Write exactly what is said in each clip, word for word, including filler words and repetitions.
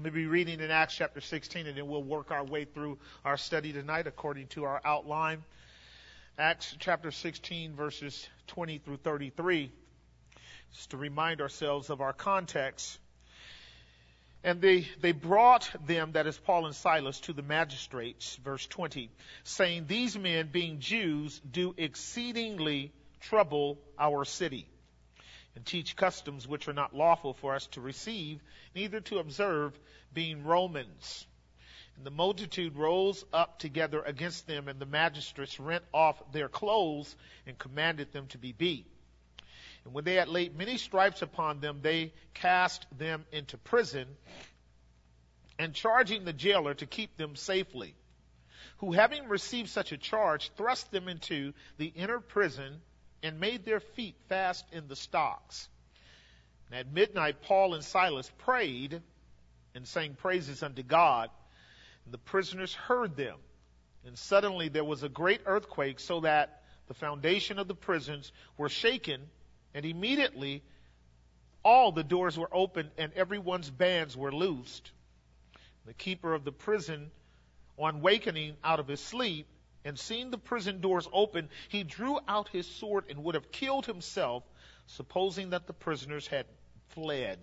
We'll be reading in Acts chapter sixteen, and then we'll work our way through our study tonight according to our outline. Acts chapter sixteen, verses twenty through thirty-three, just to remind ourselves of our context. And they, they brought them, that is Paul and Silas, to the magistrates, verse twenty, saying, "These men, being Jews, do exceedingly trouble our city, and teach customs which are not lawful for us to receive, neither to observe, being Romans." And the multitude rose up together against them, and the magistrates rent off their clothes and commanded them to be beat. And when they had laid many stripes upon them, they cast them into prison, and charging the jailer to keep them safely, who having received such a charge, thrust them into the inner prison, and made their feet fast in the stocks. And at midnight Paul and Silas prayed and sang praises unto God, and the prisoners heard them. And suddenly there was a great earthquake, so that the foundation of the prisons were shaken, and immediately all the doors were opened, and everyone's bands were loosed. The keeper of the prison, on wakening out of his sleep, and seeing the prison doors open, he drew out his sword and would have killed himself, supposing that the prisoners had fled.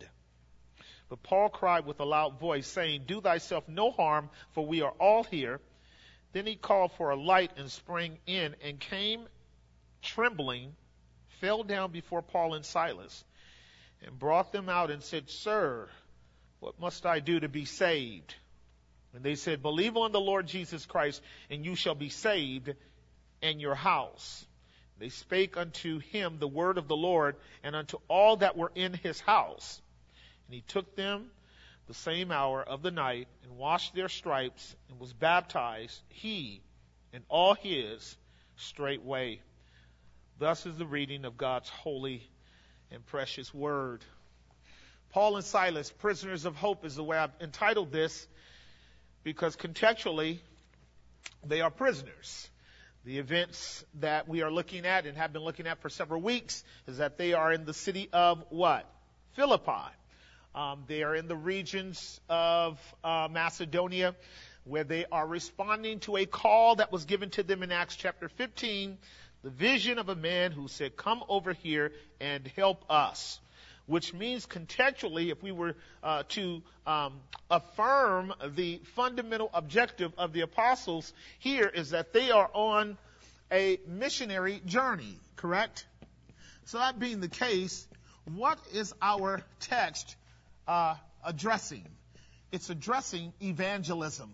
But Paul cried with a loud voice, saying, "Do thyself no harm, for we are all here." Then he called for a light and sprang in, and came trembling, fell down before Paul and Silas, and brought them out and said, "Sir, what must I do to be saved?" And they said, "Believe on the Lord Jesus Christ, and you shall be saved, and your house." They spake unto him the word of the Lord, and unto all that were in his house. And he took them the same hour of the night, and washed their stripes, and was baptized, he and all his, straightway. Thus is the reading of God's holy and precious word. Paul and Silas, prisoners of hope, is the way I've entitled this, because contextually, they are prisoners. The events that we are looking at and have been looking at for several weeks is that they are in the city of what? Philippi. Um, they are in the regions of uh, Macedonia, where they are responding to a call that was given to them in Acts chapter fifteen, the vision of a man who said, "Come over here and help us." Which means contextually, if we were uh, to um, affirm the fundamental objective of the apostles here, is that they are on a missionary journey, correct? So that being the case, what is our text uh, addressing? It's addressing evangelism.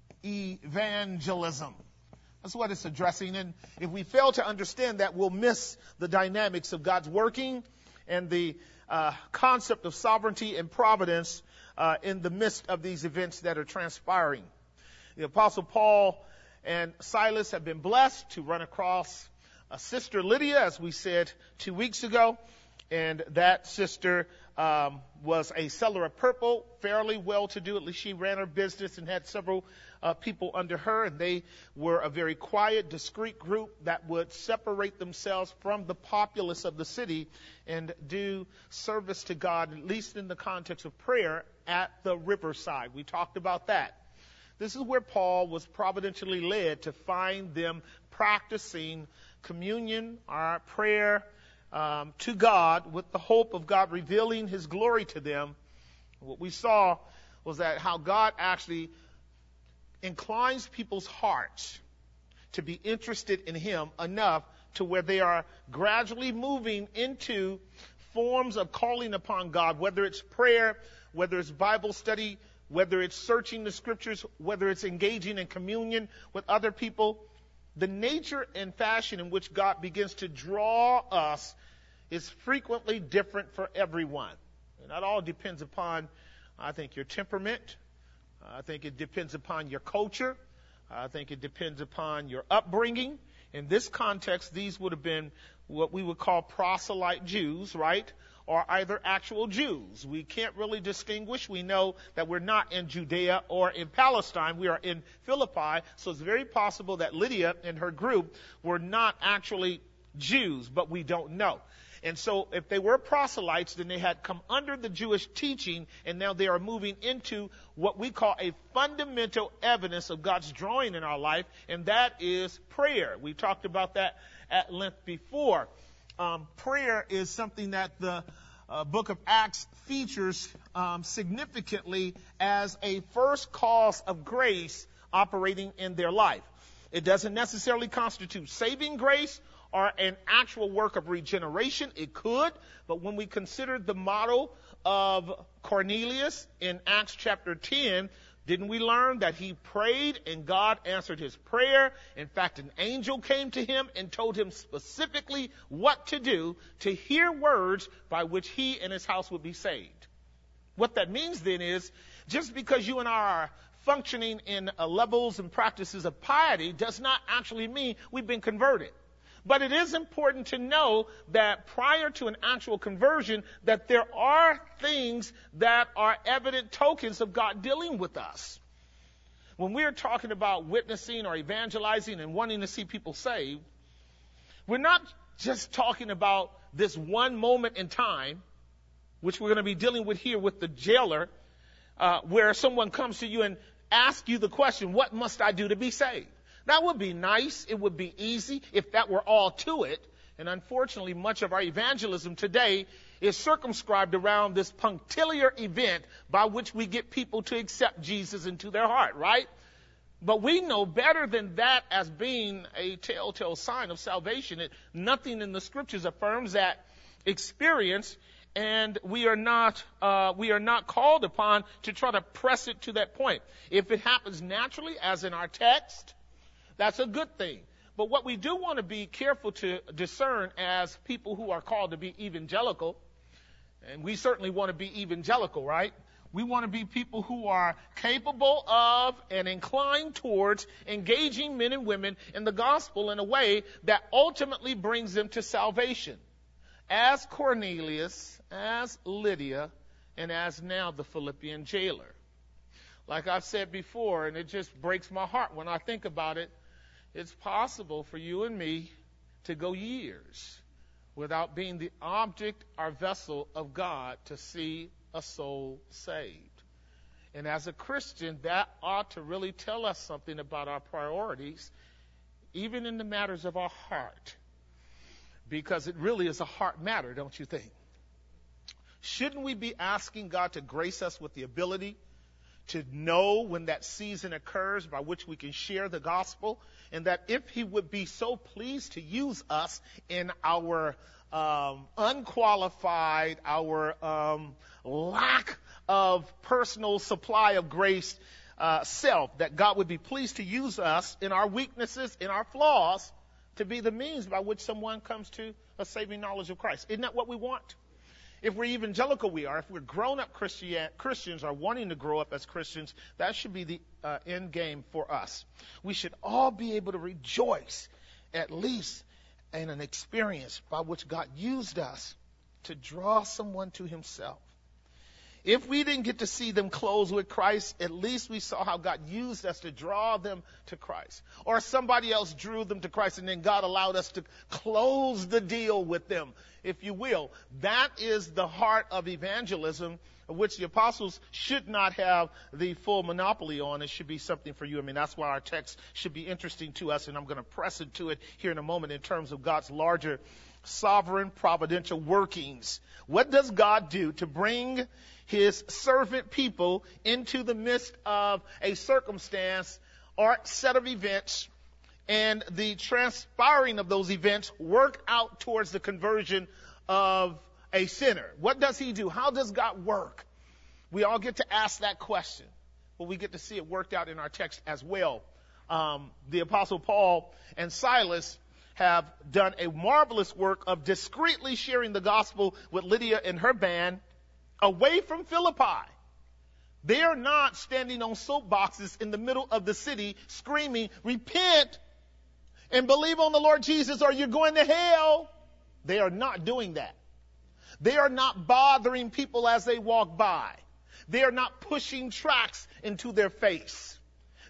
Evangelism. That's what it's addressing. And if we fail to understand that, we'll miss the dynamics of God's working and the Uh, concept of sovereignty and providence uh, in the midst of these events that are transpiring. The Apostle Paul and Silas have been blessed to run across a sister Lydia, as we said two weeks ago, and that sister um, was a seller of purple, fairly well-to-do. At least she ran her business and had several uh, people under her, and they were a very quiet, discreet group that would separate themselves from the populace of the city and do service to God, at least in the context of prayer, at the riverside. We talked about that. This is where Paul was providentially led to find them practicing communion, our prayer, Um, to God, with the hope of God revealing his glory to them. What we saw was that how God actually inclines people's hearts to be interested in him enough to where they are gradually moving into forms of calling upon God, whether it's prayer, whether it's Bible study, whether it's searching the scriptures, whether it's engaging in communion with other people. The nature and fashion in which God begins to draw us is frequently different for everyone. And that all depends upon, I think, your temperament. I think it depends upon your culture. I think it depends upon your upbringing. In this context, these would have been what we would call proselyte Jews, right? Or either actual Jews. We can't really distinguish. We know that we're not in Judea or in Palestine. We are in Philippi. So it's very possible that Lydia and her group were not actually Jews, but we don't know. And so if they were proselytes, then they had come under the Jewish teaching, and now they are moving into what we call a fundamental evidence of God's drawing in our life, and that is prayer. We talked about that at length before. Um, prayer is something that the uh, book of Acts features um, significantly as a first cause of grace operating in their life. It doesn't necessarily constitute saving grace or an actual work of regeneration. It could, but when we consider the model of Cornelius in Acts chapter ten, didn't we learn that he prayed and God answered his prayer? In fact, an angel came to him and told him specifically what to do to hear words by which he and his house would be saved. What that means then is, just because you and I are functioning in uh, levels and practices of piety does not actually mean we've been converted. But it is important to know that prior to an actual conversion, that there are things that are evident tokens of God dealing with us. When we're talking about witnessing or evangelizing and wanting to see people saved, we're not just talking about this one moment in time, which we're going to be dealing with here with the jailer, uh, where someone comes to you and asks you the question, what must I do to be saved? That would be nice. It would be easy if that were all to it. And unfortunately, much of our evangelism today is circumscribed around this punctiliar event by which we get people to accept Jesus into their heart, right? But we know better than that as being a telltale sign of salvation. It, nothing in the scriptures affirms that experience, and we are not uh, we are not called upon to try to press it to that point. If it happens naturally, as in our text, that's a good thing. But what we do want to be careful to discern as people who are called to be evangelical, and we certainly want to be evangelical, right? We want to be people who are capable of and inclined towards engaging men and women in the gospel in a way that ultimately brings them to salvation. As Cornelius, as Lydia, and as now the Philippian jailer. Like I've said before, and it just breaks my heart when I think about it, it's possible for you and me to go years without being the object or vessel of God to see a soul saved. And as a Christian, that ought to really tell us something about our priorities, even in the matters of our heart, because it really is a heart matter, don't you think? Shouldn't we be asking God to grace us with the ability to know when that season occurs by which we can share the gospel, and that if he would be so pleased to use us in our um, unqualified, our um, lack of personal supply of grace uh, self, that God would be pleased to use us in our weaknesses, in our flaws, to be the means by which someone comes to a saving knowledge of Christ. Isn't that what we want? If we're evangelical, we are. If we're grown-up Christian, Christians or wanting to grow up as Christians, that should be the uh, end game for us. We should all be able to rejoice, at least in an experience by which God used us to draw someone to himself. If we didn't get to see them close with Christ, at least we saw how God used us to draw them to Christ. Or somebody else drew them to Christ, and then God allowed us to close the deal with them, if you will. That is the heart of evangelism, which the apostles should not have the full monopoly on. It should be something for you. I mean, that's why our text should be interesting to us, and I'm going to press into it here in a moment in terms of God's larger sovereign providential workings. What does God do to bring his servant people into the midst of a circumstance or set of events, and the transpiring of those events work out towards the conversion of a sinner? What does he do? How does God work? We all get to ask that question, but we get to see it worked out in our text as well. Um, the Apostle Paul and Silas have done a marvelous work of discreetly sharing the gospel with Lydia and her band away from Philippi. They are not standing on soapboxes in the middle of the city screaming, repent and believe on the Lord Jesus or you're going to hell. They are not doing that. They are not bothering people as they walk by. They are not pushing tracts into their face.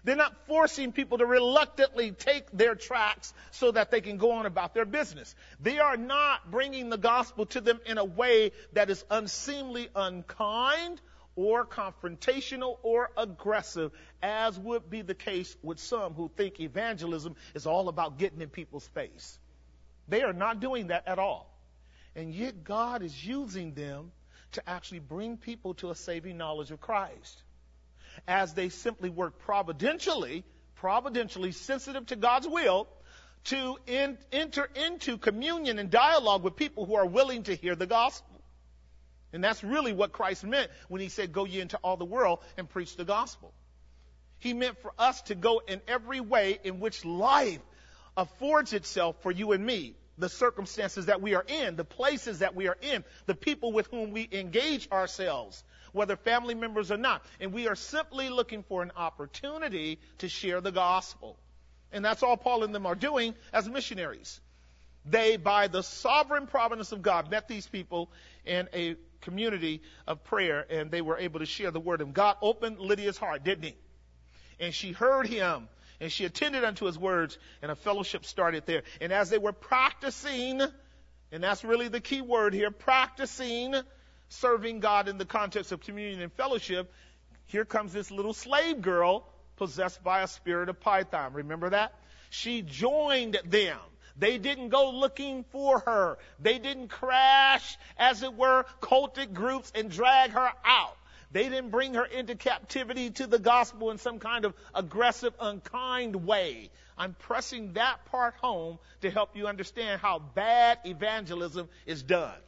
They're not forcing people to reluctantly take their tracts so that they can go on about their business. They are not bringing the gospel to them in a way that is unseemly, unkind, or confrontational or aggressive, as would be the case with some who think evangelism is all about getting in people's face. They are not doing that at all. And yet God is using them to actually bring people to a saving knowledge of Christ, as they simply work providentially, providentially sensitive to God's will, to in, enter into communion and dialogue with people who are willing to hear the gospel. And that's really what Christ meant when he said, go ye into all the world and preach the gospel. He meant for us to go in every way in which life affords itself for you and me. The circumstances that we are in, the places that we are in, the people with whom we engage ourselves, whether family members or not. And we are simply looking for an opportunity to share the gospel. And that's all Paul and them are doing as missionaries. They, by the sovereign providence of God, met these people in a community of prayer, and they were able to share the word. And God opened Lydia's heart, didn't he? And she heard him, and she attended unto his words, and a fellowship started there. And as they were practicing, and that's really the key word here, practicing serving God in the context of communion and fellowship, here comes this little slave girl possessed by a spirit of Python. Remember that? She joined them. They didn't go looking for her. They didn't crash, as it were, cultic groups and drag her out. They didn't bring her into captivity to the gospel in some kind of aggressive, unkind way. I'm pressing that part home to help you understand how bad evangelism is done.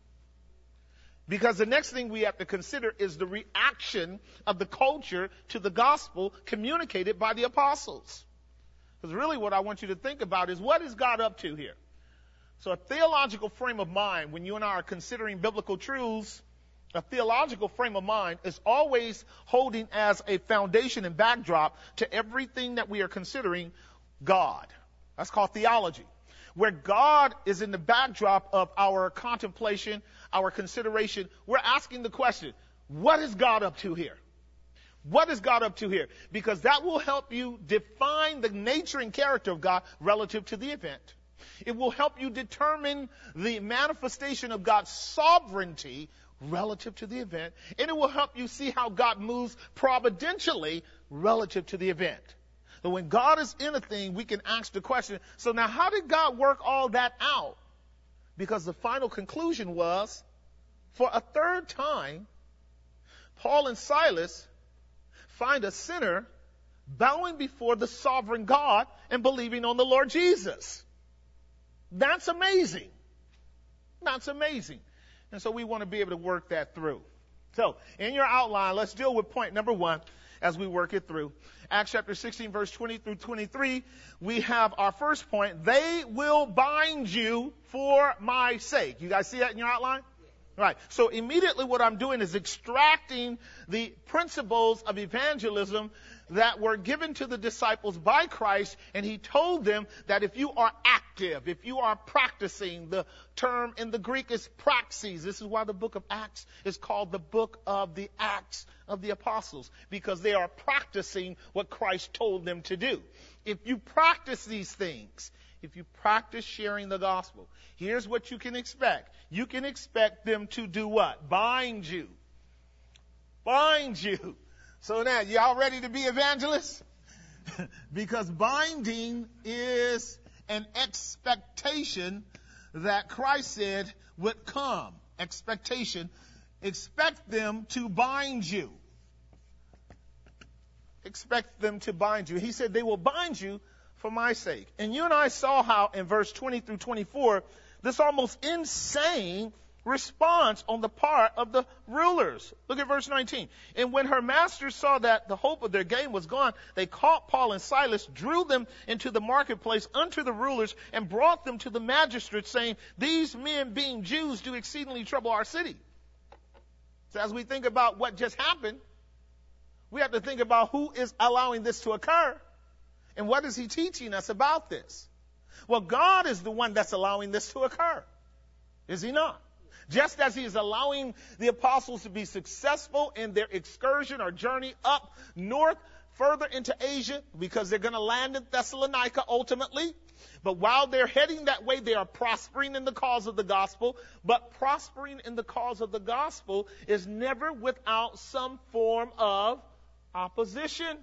Because the next thing we have to consider is the reaction of the culture to the gospel communicated by the apostles. Because really what I want you to think about is, what is God up to here? So a theological frame of mind, when you and I are considering biblical truths, a theological frame of mind is always holding as a foundation and backdrop to everything that we are considering God. That's called theology. Where God is in the backdrop of our contemplation, our consideration, we're asking the question, what is God up to here? What is God up to here? Because that will help you define the nature and character of God relative to the event. It will help you determine the manifestation of God's sovereignty relative to the event. And it will help you see how God moves providentially relative to the event. So when God is in a thing, we can ask the question, so now how did God work all that out? Because the final conclusion was, for a third time, Paul and Silas find a sinner bowing before the sovereign God and believing on the Lord Jesus. That's amazing. That's amazing. And so we want to be able to work that through. So in your outline, let's deal with point number one as we work it through. Acts chapter sixteen, verse twenty through twenty-three, we have our first point. They will bind you for my sake. You guys see that in your outline? Right. So immediately what I'm doing is extracting the principles of evangelism that were given to the disciples by Christ, and he told them that if you are active, if you are practicing, the term in the Greek is praxis. This is why the book of Acts is called the book of the Acts of the Apostles, because they are practicing what Christ told them to do. If you practice these things, if you practice sharing the gospel, here's what you can expect. You can expect them to do what? Bind you. Bind you. So now, y'all ready to be evangelists? Because binding is an expectation that Christ said would come. Expectation. Expect them to bind you. Expect them to bind you. He said they will bind you for my sake. And you and I saw how in verse twenty through twenty-four, this almost insane response on the part of the rulers. Look at verse nineteen. And when her masters saw that the hope of their gain was gone, they caught Paul and Silas, drew them into the marketplace unto the rulers, and brought them to the magistrates, saying, these men, being Jews, do exceedingly trouble our city. So as we think about what just happened, we have to think about who is allowing this to occur. And what is he teaching us about this? Well, God is the one that's allowing this to occur. Is he not? Just as he is allowing the apostles to be successful in their excursion or journey up north, further into Asia, because they're going to land in Thessalonica ultimately. But while they're heading that way, they are prospering in the cause of the gospel. But prospering in the cause of the gospel is never without some form of opposition.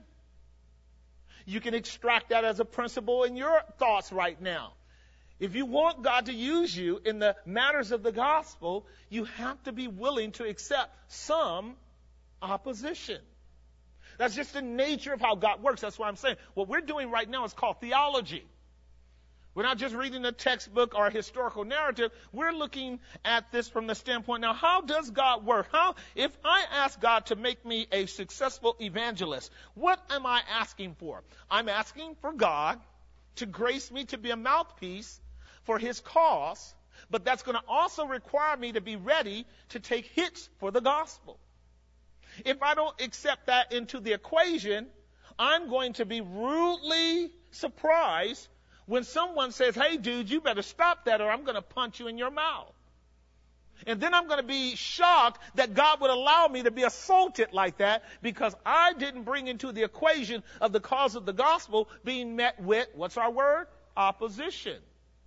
You can extract that as a principle in your thoughts right now. If you want God to use you in the matters of the gospel, you have to be willing to accept some opposition. That's just the nature of how God works. That's why I'm saying what we're doing right now is called theology. We're not just reading a textbook or a historical narrative. We're looking at this from the standpoint, now, how does God work? How, if I ask God to make me a successful evangelist, what am I asking for? I'm asking for God to grace me to be a mouthpiece for his cause, but that's going to also require me to be ready to take hits for the gospel. If I don't accept that into the equation, I'm going to be rudely surprised when someone says, hey, dude, you better stop that or I'm going to punch you in your mouth. And then I'm going to be shocked that God would allow me to be assaulted like that because I didn't bring into the equation of the cause of the gospel being met with, what's our word? Opposition.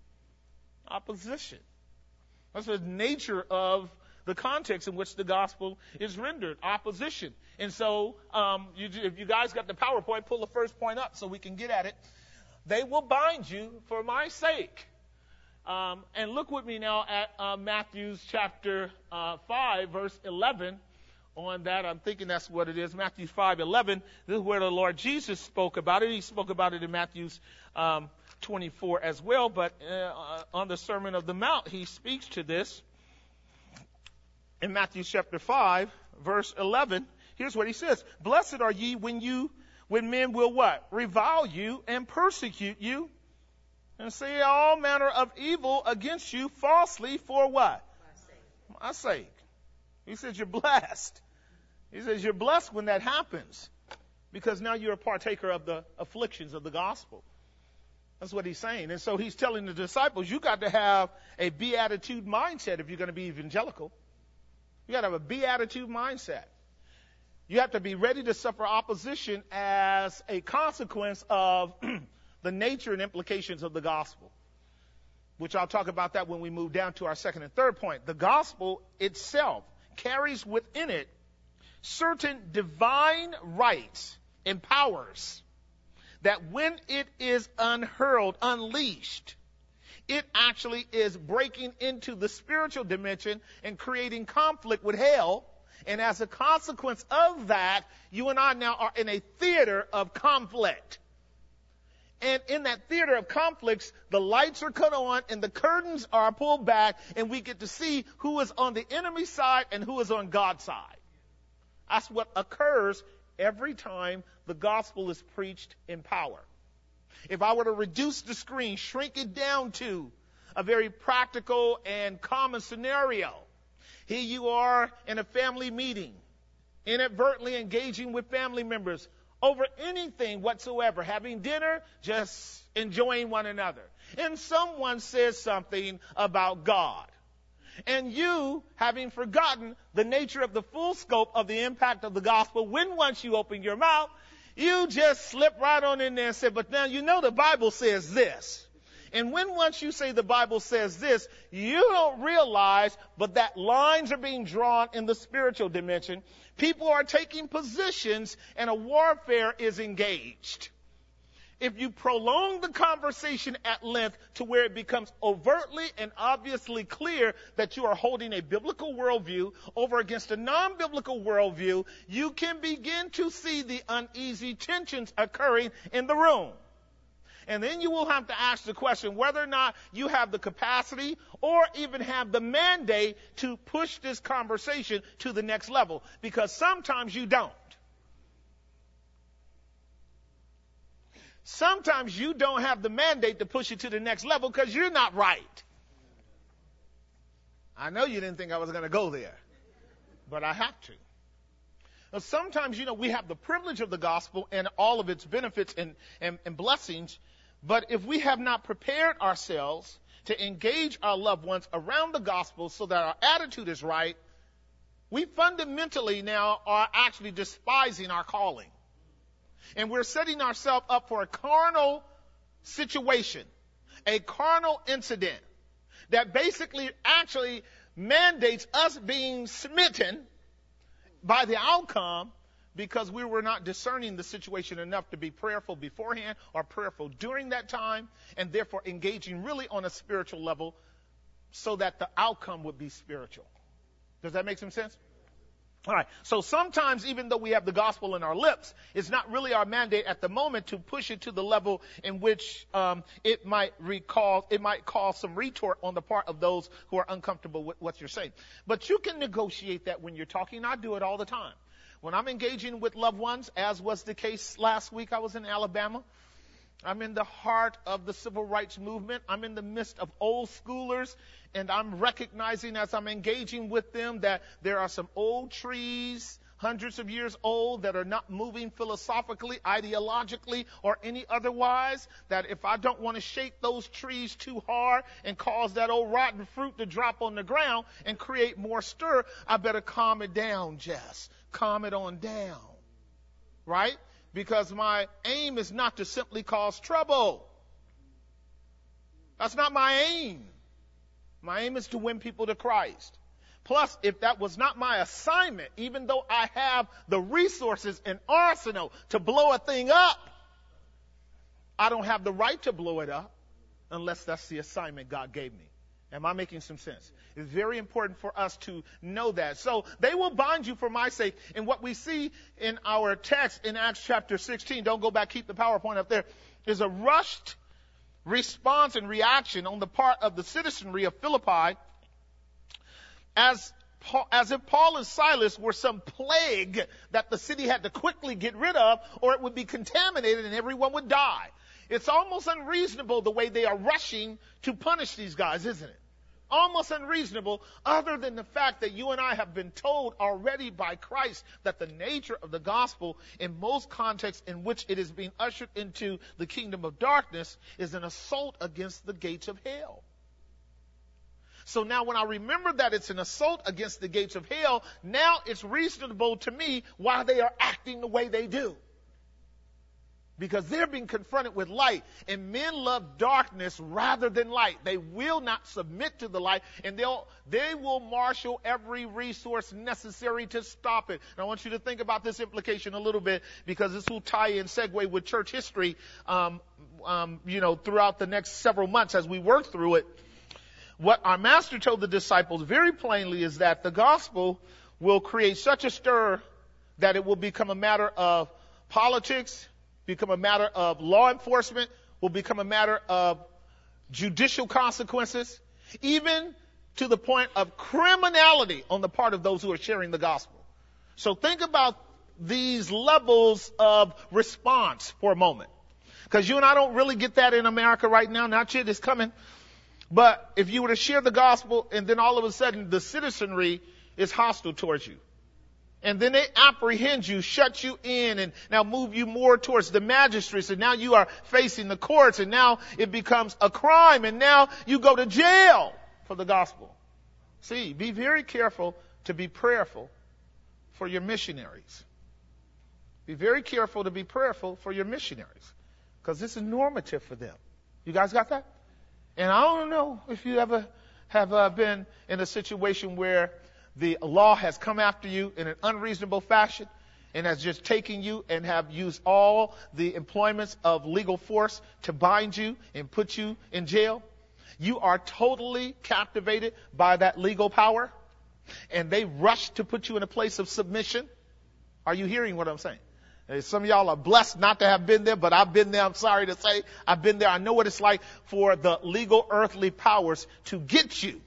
Opposition. That's the nature of the context in which the gospel is rendered, opposition. And so um, you, if you guys got the PowerPoint, pull the first point up so we can get at it. They will bind you for my sake. Um, and look with me now at uh, Matthew chapter uh, five, verse eleven. On that, I'm thinking that's what it is. Matthew five eleven. This is where the Lord Jesus spoke about it. He spoke about it in Matthew um, twenty-four as well. But uh, on the Sermon of the Mount, he speaks to this. In Matthew chapter five, verse eleven, here's what he says. Blessed are ye when you, when men will what? Revile you and persecute you and say all manner of evil against you falsely for what? My sake. My sake. He says you're blessed. He says you're blessed when that happens because now you're a partaker of the afflictions of the gospel. That's what he's saying. And so he's telling the disciples, you got to have a beatitude mindset if you're going to be evangelical. You got to have a beatitude mindset. You have to be ready to suffer opposition as a consequence of the nature and implications of the gospel, which I'll talk about that when we move down to our second and third point. The gospel itself carries within it certain divine rights and powers that when it is unhurled, unleashed, it actually is breaking into the spiritual dimension and creating conflict with hell. And as a consequence of that, you and I now are in a theater of conflict. And in that theater of conflicts, the lights are cut on and the curtains are pulled back and we get to see who is on the enemy side and who is on God's side. That's what occurs every time the gospel is preached in power. If I were to reduce the screen, shrink it down to a very practical and common scenario. Here you are in a family meeting, inadvertently engaging with family members over anything whatsoever, having dinner, just enjoying one another. And someone says something about God. And you, having forgotten the nature of the full scope of the impact of the gospel, when once you open your mouth, you just slip right on in there and say, but now you know the Bible says this. And when once you say the Bible says this, you don't realize, but that lines are being drawn in the spiritual dimension. People are taking positions and a warfare is engaged. If you prolong the conversation at length to where it becomes overtly and obviously clear that you are holding a biblical worldview over against a non-biblical worldview, you can begin to see the uneasy tensions occurring in the room. And then you will have to ask the question whether or not you have the capacity or even have the mandate to push this conversation to the next level, because sometimes you don't. Sometimes you don't have the mandate to push it to the next level because you're not right. I know you didn't think I was going to go there, but I have to. Now, sometimes, you know, we have the privilege of the gospel and all of its benefits and, and, and blessings, but if we have not prepared ourselves to engage our loved ones around the gospel so that our attitude is right, we fundamentally now are actually despising our calling. And we're setting ourselves up for a carnal situation, a carnal incident that basically actually mandates us being smitten by the outcome because we were not discerning the situation enough to be prayerful beforehand or prayerful during that time, and therefore engaging really on a spiritual level so that the outcome would be spiritual. Does that make some sense? All right. So sometimes, even though we have the gospel in our lips, it's not really our mandate at the moment to push it to the level in which um, it might recall, it might cause some retort on the part of those who are uncomfortable with what you're saying. But you can negotiate that when you're talking. I do it all the time. When I'm engaging with loved ones, as was the case last week, I was in Alabama. I'm in the heart of the civil rights movement. I'm in the midst of old schoolers, and I'm recognizing as I'm engaging with them that there are some old trees, hundreds of years old, that are not moving philosophically, ideologically, or any otherwise, that if I don't want to shake those trees too hard and cause that old rotten fruit to drop on the ground and create more stir, I better calm it down, Jess. Calm it on down. Right? Because my aim is not to simply cause trouble. That's not my aim. My aim is to win people to Christ. Plus, if that was not my assignment, even though I have the resources and arsenal to blow a thing up, I don't have the right to blow it up unless that's the assignment God gave me. Am I making some sense? It's very important for us to know that. So they will bind you for my sake. And what we see in our text in Acts chapter sixteen, don't go back, keep the PowerPoint up there, is a rushed response and reaction on the part of the citizenry of Philippi as, as if Paul and Silas were some plague that the city had to quickly get rid of, or it would be contaminated and everyone would die. It's almost unreasonable the way they are rushing to punish these guys, isn't it? Almost unreasonable, other than the fact that you and I have been told already by Christ that the nature of the gospel, in most contexts in which it is being ushered into the kingdom of darkness, is an assault against the gates of hell. So now when I remember that it's an assault against the gates of hell, now it's reasonable to me why they are acting the way they do. Because they're being confronted with light, and men love darkness rather than light. They will not submit to the light, and they'll, they will marshal every resource necessary to stop it. And I want you to think about this implication a little bit, because this will tie in, segue with church history, um, um, you know, throughout the next several months as we work through it. What our master told the disciples very plainly is that the gospel will create such a stir that it will become a matter of politics, become a matter of law enforcement, will become a matter of judicial consequences, even to the point of criminality on the part of those who are sharing the gospel. So think about these levels of response for a moment. Because you and I don't really get that in America right now. Not yet, it's coming. But if you were to share the gospel and then all of a sudden the citizenry is hostile towards you, and then they apprehend you, shut you in, and now move you more towards the magistrates, and now you are facing the courts, and now it becomes a crime, and now you go to jail for the gospel. See, be very careful to be prayerful for your missionaries. Be very careful to be prayerful for your missionaries, because this is normative for them. You guys got that? And I don't know if you ever have uh, been in a situation where the law has come after you in an unreasonable fashion and has just taken you and have used all the employments of legal force to bind you and put you in jail. You are totally captivated by that legal power, and they rush to put you in a place of submission. Are you hearing what I'm saying? Some of y'all are blessed not to have been there, but I've been there. I'm sorry to say I've been there. I know what it's like for the legal earthly powers to get you,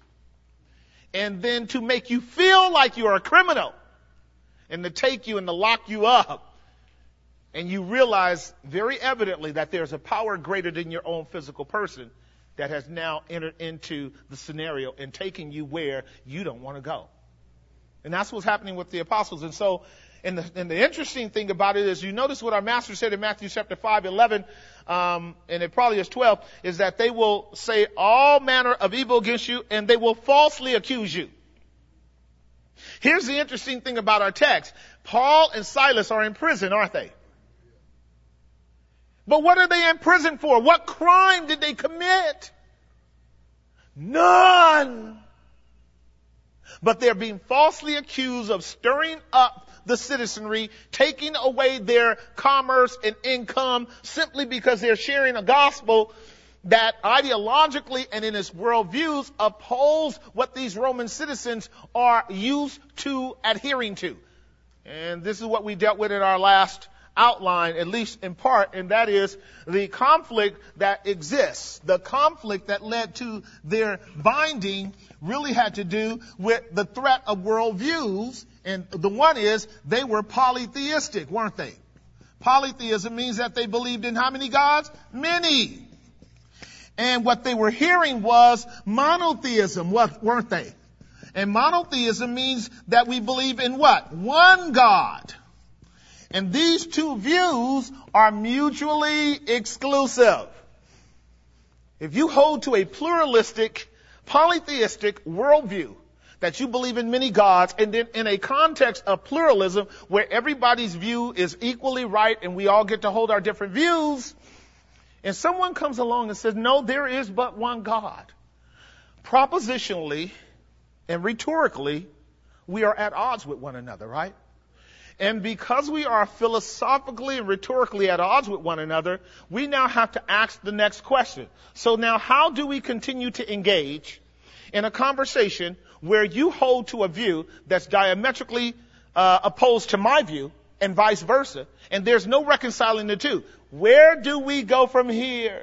and then to make you feel like you're a criminal, and to take you and to lock you up. And you realize very evidently that there's a power greater than your own physical person that has now entered into the scenario and taken you where you don't want to go. And that's what's happening with the apostles. And so And the, and the interesting thing about it is, you notice what our master said in Matthew chapter five, eleven, um, and it probably is twelve, is that they will say all manner of evil against you, and they will falsely accuse you. Here's the interesting thing about our text. Paul and Silas are in prison, aren't they? But what are they in prison for? What crime did they commit? None. But they're being falsely accused of stirring up the citizenry, taking away their commerce and income simply because they're sharing a gospel that ideologically and in its worldviews oppose what these Roman citizens are used to adhering to. And this is what we dealt with in our last outline, at least in part, and that is the conflict that exists. The conflict that led to their binding really had to do with the threat of worldviews. And the one is, they were polytheistic, weren't they? Polytheism means that they believed in how many gods? Many. And what they were hearing was monotheism, weren't they? And monotheism means that we believe in what? One God. And these two views are mutually exclusive. If you hold to a pluralistic, polytheistic worldview, that you believe in many gods, and then in a context of pluralism where everybody's view is equally right and we all get to hold our different views, and someone comes along and says, no, there is but one God, propositionally and rhetorically, we are at odds with one another, right? And because we are philosophically and rhetorically at odds with one another, we now have to ask the next question. So now, how do we continue to engage in a conversation where you hold to a view that's diametrically uh, opposed to my view and vice versa, and there's no reconciling the two? Where do we go from here?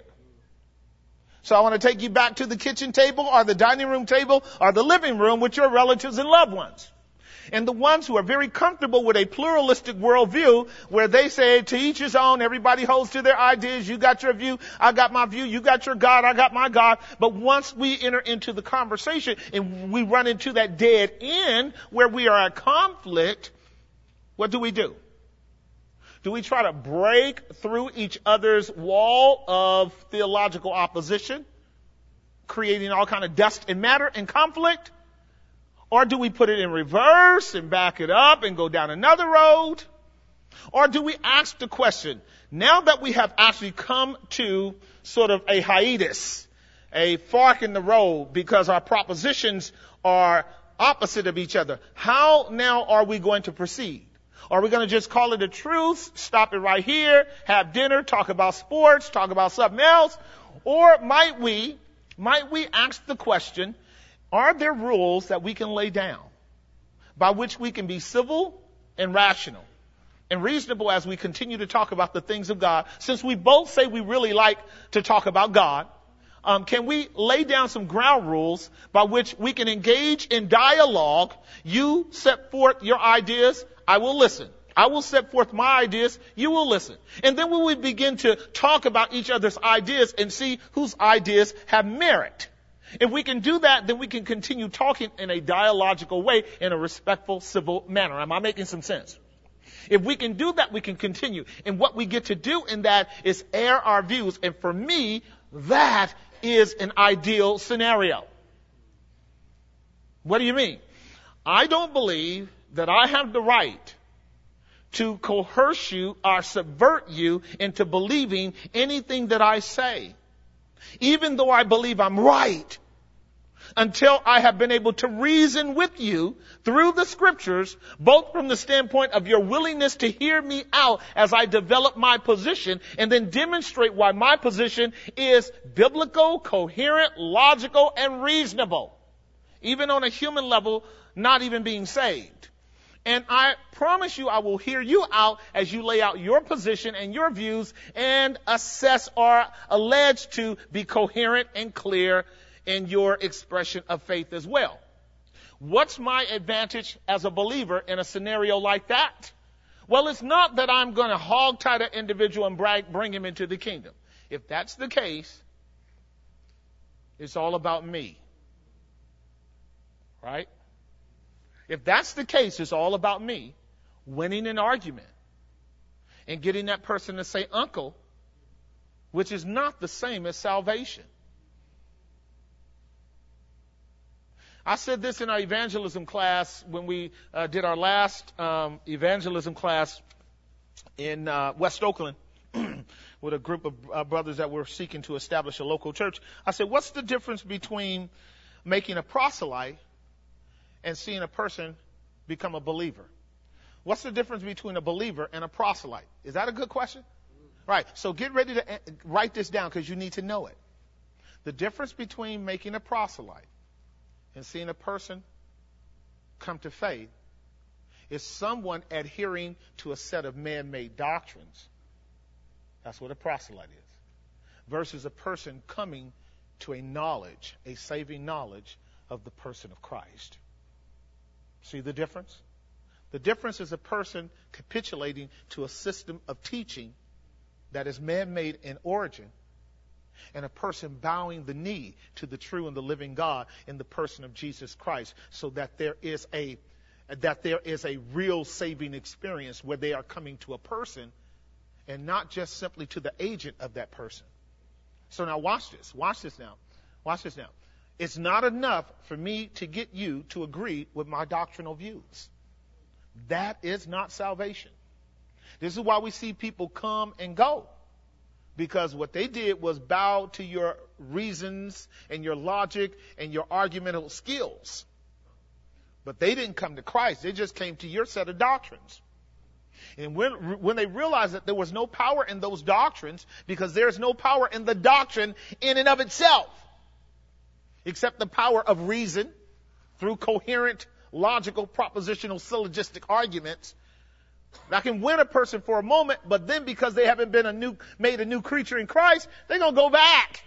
So I want to take you back to the kitchen table or the dining room table or the living room with your relatives and loved ones. And the ones who are very comfortable with a pluralistic worldview where they say to each his own, everybody holds to their ideas, you got your view, I got my view, you got your God, I got my God. But once we enter into the conversation and we run into that dead end where we are at conflict, what do we do? Do we try to break through each other's wall of theological opposition, creating all kind of dust and matter and conflict? Or do we put it in reverse and back it up and go down another road? Or do we ask the question, now that we have actually come to sort of a hiatus, a fork in the road because our propositions are opposite of each other, how now are we going to proceed? Are we going to just call it a truce, stop it right here, have dinner, talk about sports, talk about something else? Or might we, might we ask the question, are there rules that we can lay down by which we can be civil and rational and reasonable as we continue to talk about the things of God? Since we both say we really like to talk about God, um, can we lay down some ground rules by which we can engage in dialogue? You set forth your ideas, I will listen. I will set forth my ideas, you will listen. And then when we begin to talk about each other's ideas and see whose ideas have merit. If we can do that, then we can continue talking in a dialogical way, in a respectful, civil manner. Am I making some sense? If we can do that, we can continue. And what we get to do in that is air our views. And for me, that is an ideal scenario. What do you mean? I don't believe that I have the right to coerce you or subvert you into believing anything that I say, even though I believe I'm right, until I have been able to reason with you through the scriptures, both from the standpoint of your willingness to hear me out as I develop my position, and then demonstrate why my position is biblical, coherent, logical, and reasonable, even on a human level, not even being saved. And I promise you I will hear you out as you lay out your position and your views and assess or allege to be coherent and clear in your expression of faith as well. What's my advantage as a believer in a scenario like that? Well, it's not that I'm going to hog-tie the individual and brag, bring him into the kingdom. If that's the case, it's all about me. Right? If that's the case, it's all about me. winning an argument and getting that person to say uncle, which is not the same as salvation. I said this in our evangelism class when we uh, did our last um, evangelism class in uh, West Oakland with a group of uh, brothers that were seeking to establish a local church. I said, what's the difference between making a proselyte and seeing a person become a believer? What's the difference between a believer and a proselyte? Is that a good question? Right. So get ready to uh, write this down because you need to know it. The difference between making a proselyte and seeing a person come to faith is someone adhering to a set of man-made doctrines. That's what a proselyte is. Versus a person coming to a knowledge, a saving knowledge of the person of Christ. See the difference? The difference is a person capitulating to a system of teaching that is man-made in origin, and a person bowing the knee to the true and the living God in the person of Jesus Christ, so that there is a that there is a real saving experience where they are coming to a person and not just simply to the agent of that person. So now watch this. Watch this now. Watch this now. It's not enough for me to get you to agree with my doctrinal views. That is not salvation. This is why we see people come and go. Because what they did was bow to your reasons and your logic and your argumental skills. But they didn't come to Christ. They just came to your set of doctrines. And when, when they realized that there was no power in those doctrines, because there's no power in the doctrine in and of itself, except the power of reason through coherent, logical, propositional, syllogistic arguments, that can win a person for a moment, but then because they haven't been a new, made a new creature in Christ, they're going to go back.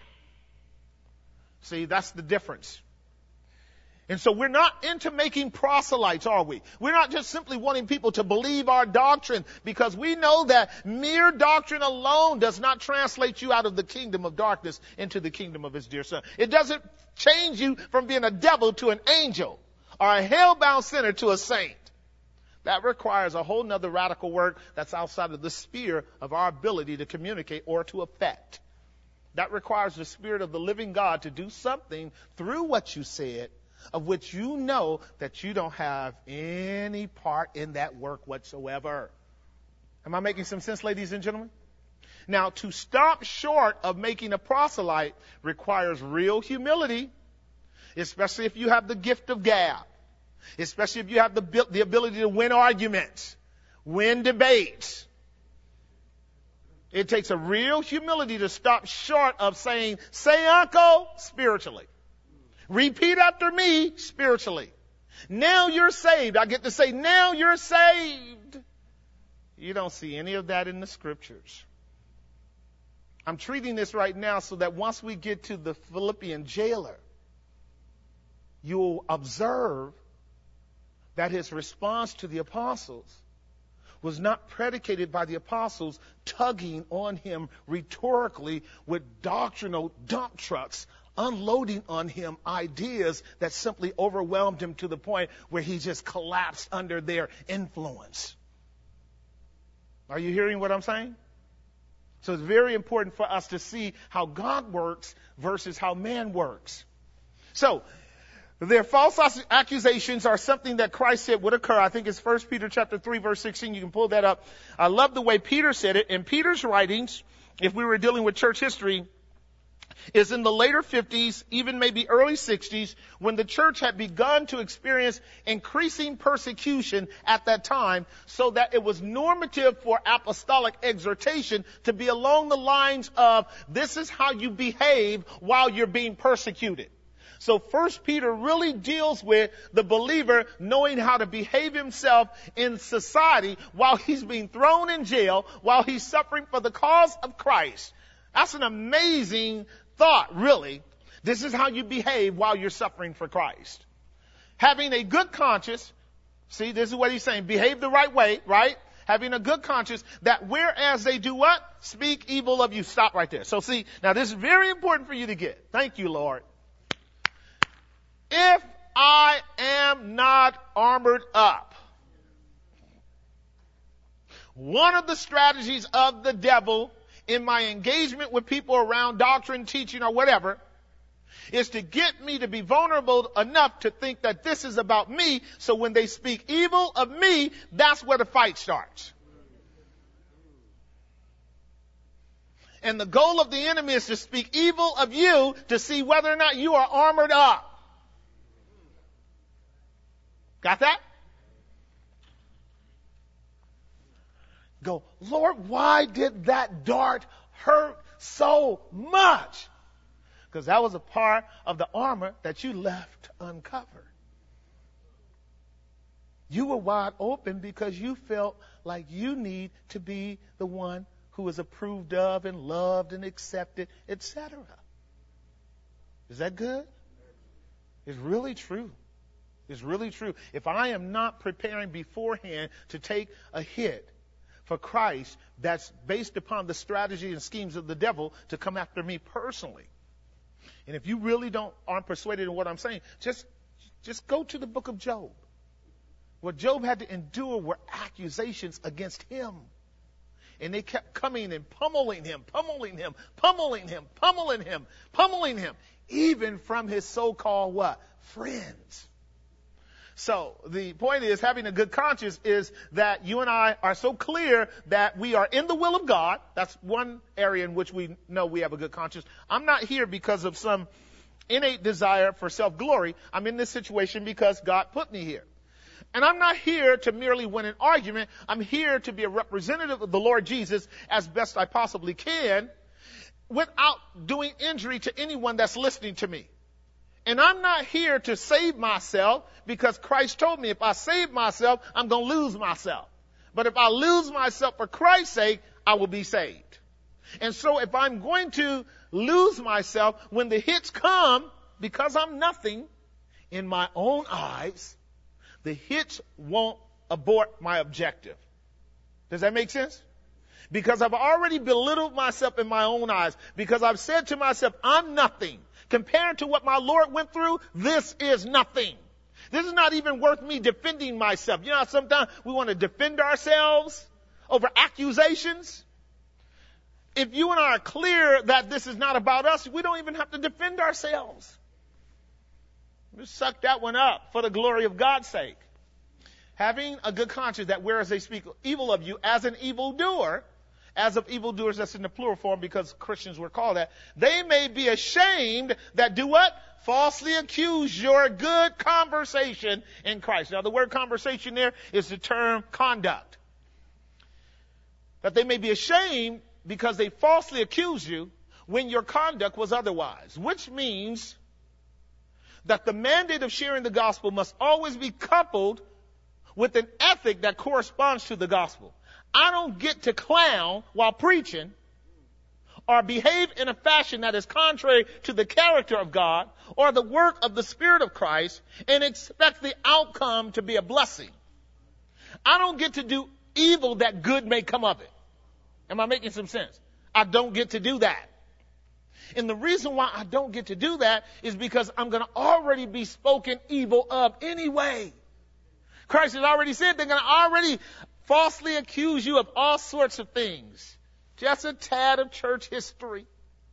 See, that's the difference. And so we're not into making proselytes, are we? We're not just simply wanting people to believe our doctrine, because we know that mere doctrine alone does not translate you out of the kingdom of darkness into the kingdom of his dear son. It doesn't change you from being a devil to an angel, or a hell-bound sinner to a saint. That requires a whole nother radical work that's outside of the sphere of our ability to communicate or to affect. That requires the Spirit of the living God to do something through what you said, of which you know that you don't have any part in that work whatsoever. Am I making some sense, ladies and gentlemen? Now, to stop short of making a proselyte requires real humility, especially if you have the gift of gab. Especially if you have the, the ability to win arguments, win debates. It takes a real humility to stop short of saying, say uncle, spiritually. Repeat after me, spiritually. Now you're saved. I get to say, now you're saved. You don't see any of that in the scriptures. I'm treating this right now so that once we get to the Philippian jailer, you'll observe that his response to the apostles was not predicated by the apostles tugging on him rhetorically with doctrinal dump trucks, unloading on him ideas that simply overwhelmed him to the point where he just collapsed under their influence. Are you hearing what I'm saying? So it's very important for us to see how God works versus how man works. So, their false accusations are something that Christ said would occur. I think it's First Peter chapter three, verse sixteen. You can pull that up. I love the way Peter said it. In Peter's writings, if we were dealing with church history, is in the later fifties, even maybe early sixties, when the church had begun to experience increasing persecution at that time, so that it was normative for apostolic exhortation to be along the lines of, this is how you behave while you're being persecuted. So First Peter really deals with the believer knowing how to behave himself in society while he's being thrown in jail, while he's suffering for the cause of Christ. That's an amazing thought, really. This is how you behave while you're suffering for Christ. Having a good conscience, see, this is what he's saying, behave the right way, right? Having a good conscience, that whereas they do what? Speak evil of you. Stop right there. So see, now this is very important for you to get. Thank you, Lord. If I am not armored up, One of the strategies of the devil in my engagement with people around doctrine, teaching, or whatever, is to get me to be vulnerable enough to think that this is about me, so when they speak evil of me, that's where the fight starts. And the goal of the enemy is to speak evil of you to see whether or not you are armored up. Got that? Go, Lord, why did that dart hurt so much? Because that was a part of the armor that you left uncovered. You were wide open because you felt like you need to be the one who is approved of and loved and accepted, et cetera. Is that good? It's really true. It's really true. If I am not preparing beforehand to take a hit for Christ, that's based upon the strategy and schemes of the devil to come after me personally. And if you really don't aren't persuaded in what I'm saying, just just go to the book of Job. What Job had to endure were accusations against him. And they kept coming and pummeling him, pummeling him, pummeling him, pummeling him, pummeling him, even from his so-called what? Friends. So the point is, having a good conscience is that you and I are so clear that we are in the will of God. That's one area in which we know we have a good conscience. I'm not here because of some innate desire for self-glory. I'm in this situation because God put me here. And I'm not here to merely win an argument. I'm here to be a representative of the Lord Jesus as best I possibly can without doing injury to anyone that's listening to me. And I'm not here to save myself because Christ told me if I save myself, I'm going to lose myself. But if I lose myself for Christ's sake, I will be saved. And so if I'm going to lose myself when the hits come, because I'm nothing in my own eyes, the hits won't abort my objective. Does that make sense? Because I've already belittled myself in my own eyes. Because I've said to myself, I'm nothing. Compared to what my Lord went through, this is nothing. This is not even worth me defending myself. You know how sometimes we want to defend ourselves over accusations? If you and I are clear that this is not about us, we don't even have to defend ourselves. Just suck that one up for the glory of God's sake. Having a good conscience that whereas they speak evil of you as an evildoer, as of evildoers, that's in the plural form because Christians were called that, they may be ashamed that do what? Falsely accuse your good conversation in Christ. Now the word conversation there is the term conduct. That they may be ashamed because they falsely accuse you when your conduct was otherwise, which means that the mandate of sharing the gospel must always be coupled with an ethic that corresponds to the gospel. I don't get to clown while preaching or behave in a fashion that is contrary to the character of God or the work of the Spirit of Christ and expect the outcome to be a blessing. I don't get to do evil that good may come of it. Am I making some sense? I don't get to do that. And the reason why I don't get to do that is because I'm going to already be spoken evil of anyway. Christ has already said they're going to already falsely accuse you of all sorts of things. Just a tad of church history.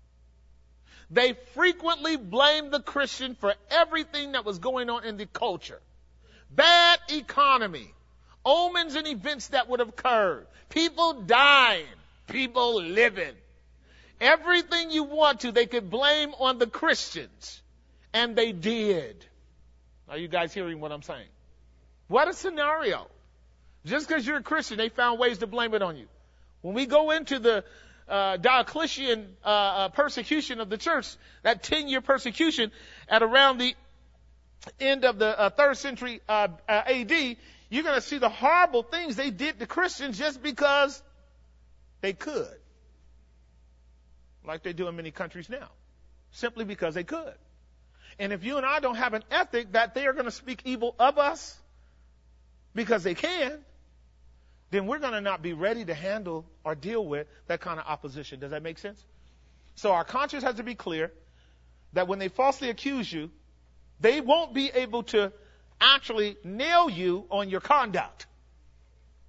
They frequently blamed the Christian for everything that was going on in the culture. Bad economy, omens and events that would have occurred, people dying, people living. Everything you want to, they could blame on the Christians. And they did. Are you guys hearing what I'm saying? What a scenario. Just because you're a Christian, they found ways to blame it on you. When we go into the uh, Diocletian uh, uh, persecution of the church, that ten-year persecution at around the end of the uh, third century uh, uh, A D, you're going to see the horrible things they did to Christians just because they could. Like they do in many countries now. Simply because they could. And if you and I don't have an ethic that they are going to speak evil of us because they can, then we're going to not be ready to handle or deal with that kind of opposition. Does that make sense? So our conscience has to be clear that when they falsely accuse you, they won't be able to actually nail you on your conduct.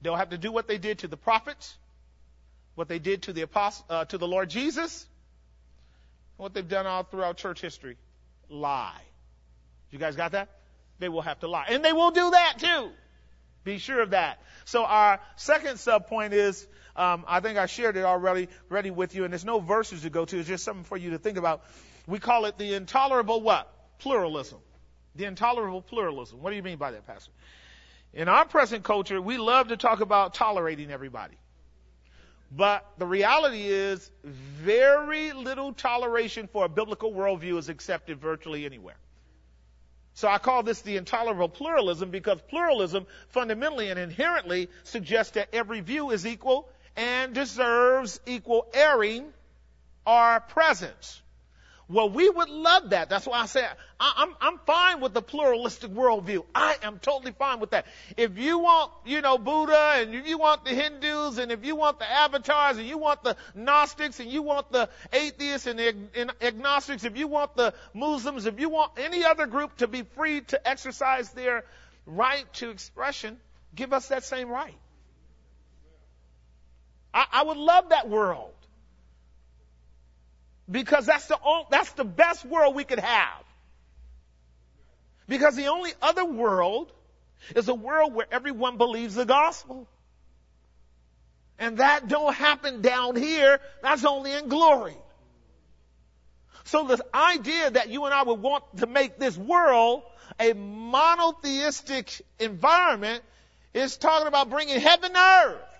They'll have to do what they did to the prophets, what they did to the apostle, uh, to the Lord Jesus, what they've done all throughout church history. Lie. You guys got that? They will have to lie. And they will do that too. Be sure of that. So our second sub point is, um, I think I shared it already ready with you, and there's no verses to go to. It's just something for you to think about. We call it the intolerable what? Pluralism. The intolerable pluralism. What do you mean by that, Pastor? In our present culture, we love to talk about tolerating everybody. But the reality is very little toleration for a biblical worldview is accepted virtually anywhere. So I call this the intolerable pluralism because pluralism fundamentally and inherently suggests that every view is equal and deserves equal airing or presence. Well, we would love that. That's why I say I, I'm, I'm fine with the pluralistic worldview. I am totally fine with that. If you want, you know, Buddha, and if you want the Hindus, and if you want the avatars, and you want the Gnostics, and you want the atheists and the and agnostics, if you want the Muslims, if you want any other group to be free to exercise their right to expression, give us that same right. I, I would love that world. Because that's the only, that's the best world we could have. Because the only other world is a world where everyone believes the gospel. And that don't happen down here. That's only in glory. So the idea that you and I would want to make this world a monotheistic environment is talking about bringing heaven to earth.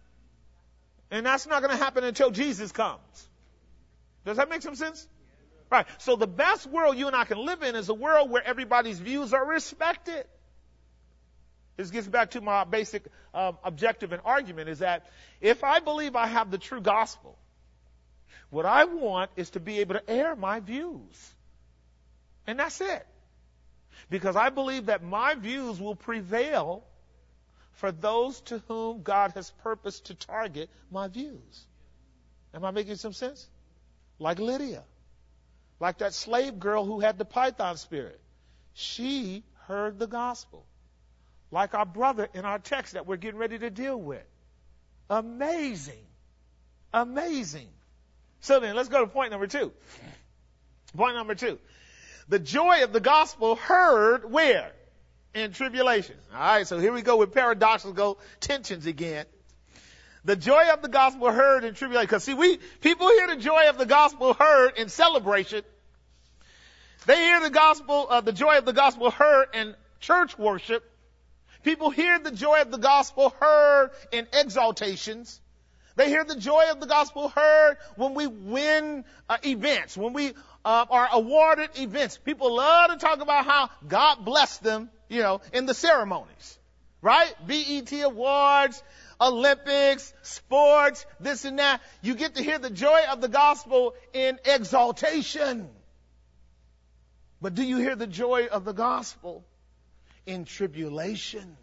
And that's not going to happen until Jesus comes. Does that make some sense? Right. So the best world you and I can live in is a world where everybody's views are respected. This gets back to my basic um, objective and argument is that if I believe I have the true gospel, what I want is to be able to air my views. And that's it. Because I believe that my views will prevail for those to whom God has purposed to target my views. Am I making some sense? Like Lydia. Like that slave girl who had the python spirit. She heard the gospel. Like our brother in our text that we're getting ready to deal with. Amazing. Amazing. So then, let's go to point number two. Point number two. The joy of the gospel heard where? In tribulation. All right, so here we go with paradoxical tensions again. The joy of the gospel heard in tribulation. Because see, we, people hear the joy of the gospel heard in celebration. They hear the gospel, uh, the joy of the gospel heard in church worship. People hear the joy of the gospel heard in exaltations. They hear the joy of the gospel heard when we win uh, events, when we uh, are awarded events. People love to talk about how God blessed them, you know, in the ceremonies, right? B E T awards, Olympics, sports, this and that. You get to hear the joy of the gospel in exaltation. But do you hear the joy of the gospel in tribulation?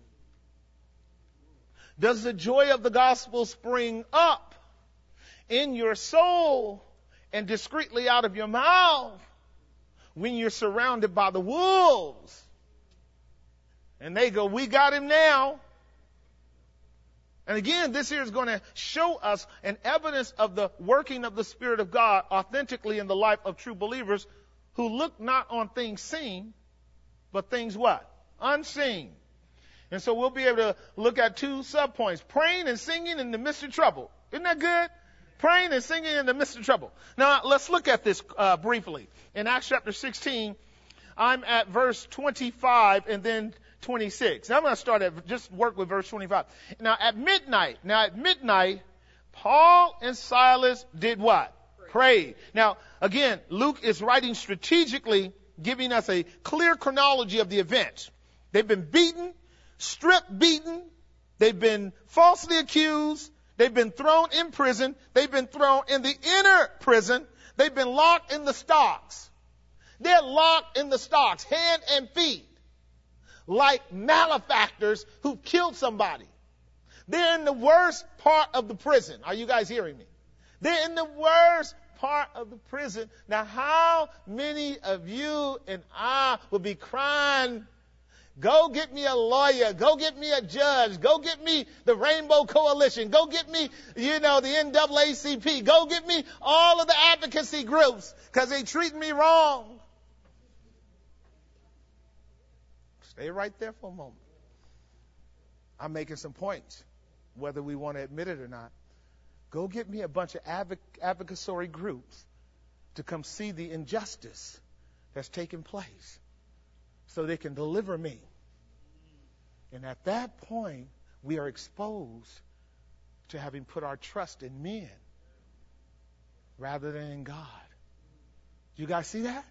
Does the joy of the gospel spring up in your soul and discreetly out of your mouth when you're surrounded by the wolves? And they go, we got him now. And again, this here is going to show us an evidence of the working of the Spirit of God authentically in the life of true believers who look not on things seen, but things what? Unseen. And so we'll be able to look at two subpoints. Praying and singing in the midst of trouble. Isn't that good? Praying and singing in the midst of trouble. Now, let's look at this uh, briefly. In Acts chapter sixteen, I'm at verse twenty-five and then twenty-six. Now I'm going to start at, just work with verse twenty-five. Now at midnight, now at midnight, Paul and Silas did what? Prayed. Now, again, Luke is writing strategically, giving us a clear chronology of the events. They've been beaten, stripped beaten. They've been falsely accused. They've been thrown in prison. They've been thrown in the inner prison. They've been locked in the stocks. They're locked in the stocks, hand and feet, like malefactors who killed somebody. They're in the worst part of the prison. Are you guys hearing me? They're in the worst part of the prison. Now, how many of you and I will be crying, Go get me a lawyer. Go get me a judge. Go get me the Rainbow Coalition. Go get me, you know, the N double A C P. Go get me all of the advocacy groups because they treat me wrong. Stay right there for a moment. I'm making some points, whether we want to admit it or not. Go get me a bunch of advoc- advocacy groups to come see the injustice that's taking place so they can deliver me. And at that point, we are exposed to having put our trust in men rather than in God. You guys see that?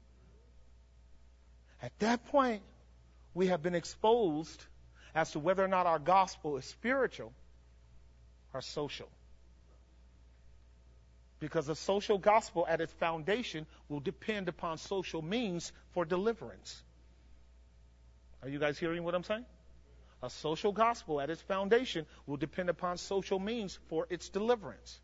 At that point, we have been exposed as to whether or not our gospel is spiritual or social. Because the social gospel at its foundation will depend upon social means for deliverance. Are you guys hearing what I'm saying? A social gospel at its foundation will depend upon social means for its deliverance.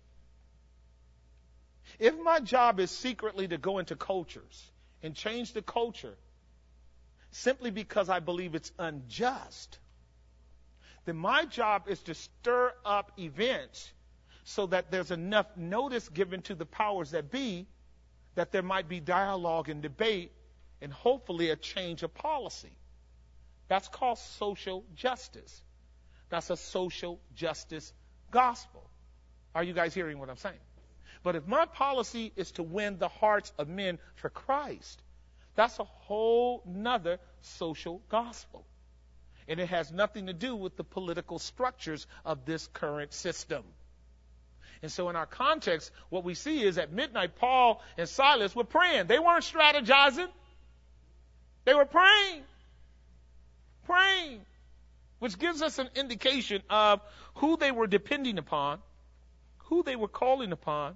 If my job is secretly to go into cultures and change the culture simply because I believe it's unjust, then my job is to stir up events so that there's enough notice given to the powers that be that there might be dialogue and debate and hopefully a change of policy. That's called social justice. That's a social justice gospel. Are you guys hearing what I'm saying? But if my policy is to win the hearts of men for Christ, that's a whole nother social gospel. And it has nothing to do with the political structures of this current system. And so in our context, what we see is at midnight, Paul and Silas were praying. They weren't strategizing. They were praying. Praying. Which gives us an indication of who they were depending upon, who they were calling upon,